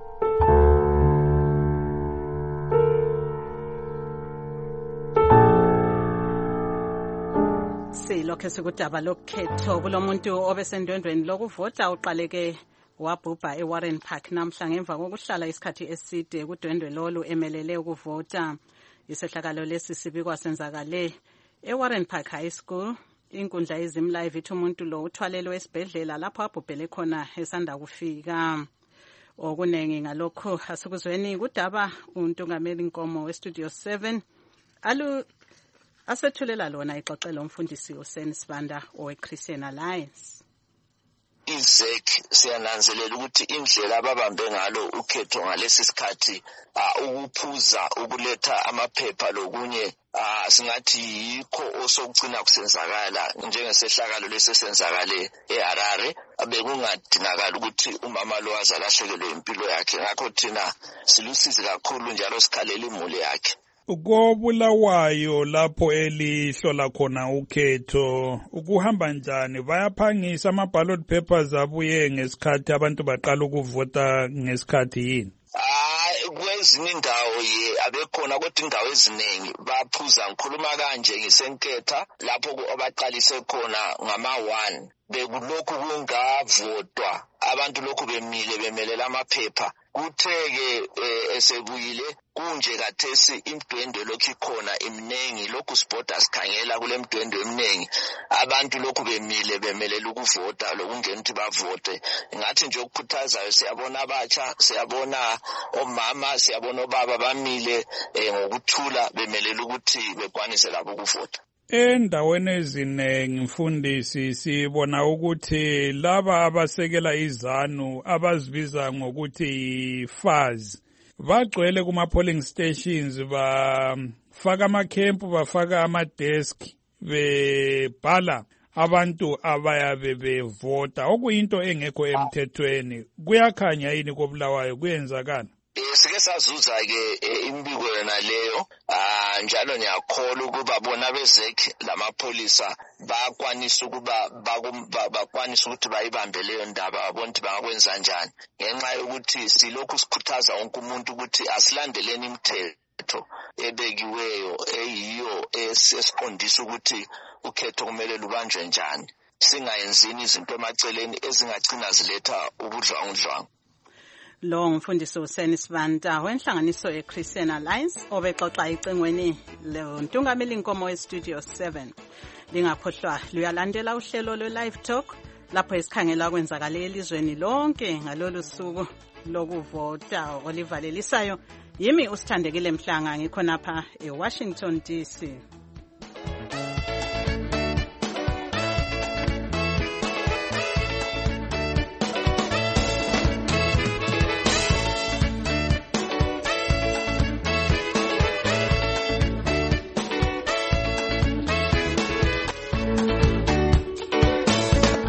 Silokho sikudaba lokhetho kulomuntu obesendwendweni lokuvota uqaleke wabhubha eWarren Park namhla ngemva kokuhlala isikhathi eside kudwendwe lolu emelele ukuvota. Isehlakalo lesi sibikwa senzakale eWarren Park High School. Inkundla izimlive ithi umuntu lo uthwalelwe esibhedlela lapho abhubhele khona esanda kufika. Okunengi ngalokho asikuzweni kudaba uNtungameli Nkomo weStudio seven alu asethulela lona ixoxelo umfundisi uSen Sibanda oweChristian Alliance. iZEC siyananzelela ukuthi indlela ababambe ngalo ukhetho ngalesi sikhathi ukuphuza ukuletha amaphepha lokunye singathi yikho osokugcina kusenzakala njengesehlakalo lesesenzakale eHarare bekungadingakala ukuthi umama lo azalashekelwe impilo yakhe ngakho thina silusizi kakhulu njalo sikhalela imuli yakhe. Kobulawayo lapho elihlola khona ukhetho ukuhamba njani bayaphangisa ama ballot papers abuye ngesikhathi abantu baqala ukuvota ngesikhathi yini? Ah kwezinye indawo ye abekhona kodwa indawo eziningi baphuza ngikhuluma kanje ngisenketha lapho abaqalise khona ngama one bekulokhu kungavotwa abantu lokhu bemile bemelela amaphepha kutheke esebuyile kunje kathesi imdwendwe lokhu ikhona imnengi lokhu siboda sikhangela kule mdwendwe emnengi abantu lokhu bemile bemelela ukuvota lokungena ukuthi bavote ngathi nje ukukhuthazayo siyabona abatsha siyabona omama siyabona obaba bamile ngokuthula bemelela ukuthi bekwanise labo ukuvota. Endaweni eziningi mfundisi sibona ukuthi laba abasekela izanu abazibiza ngokuthi F A Z bagcwele kuma polling stations bafaka amakhempu bafaka amadesk bebhala abantu abayabe bevota okuyinto engekho emthethweni. Kuyakhanya yini koBulawayo kuyenzakala? Sike sazuza ke imbiko yona leyo ah njalo ngiyakholwa ukuba bona bezek lamapolisa bakwanisa ukuba bakwanisa ukuthi bayibambe leyo ndaba babona ukuthi bangakwenza kanjani ngenxa yokuthi silokhu sikhuthaza wonke umuntu ukuthi asilandeleni imithetho ebekiweyo eyiyo esiqondisa ukuthi ukhetho kumele lubanjwe njani singayenzini izinto emaceleni ezingagcina ziletha ubudlwangudlwangu. Lo mfundisi uSeni Sibanda wenhlanganiso yeChristian Alliance obexoxa icengweni lo ntungameli inkomo westudio seven. Lingakhohlwa luyalandela uhlelo lwe-live talk lapho esikhangela kwenzakala elizweni lonke ngalolu suku lokuvota olivalelisayo. Yimi usithandekile Mhlanga ngikhonapha eWashington D C.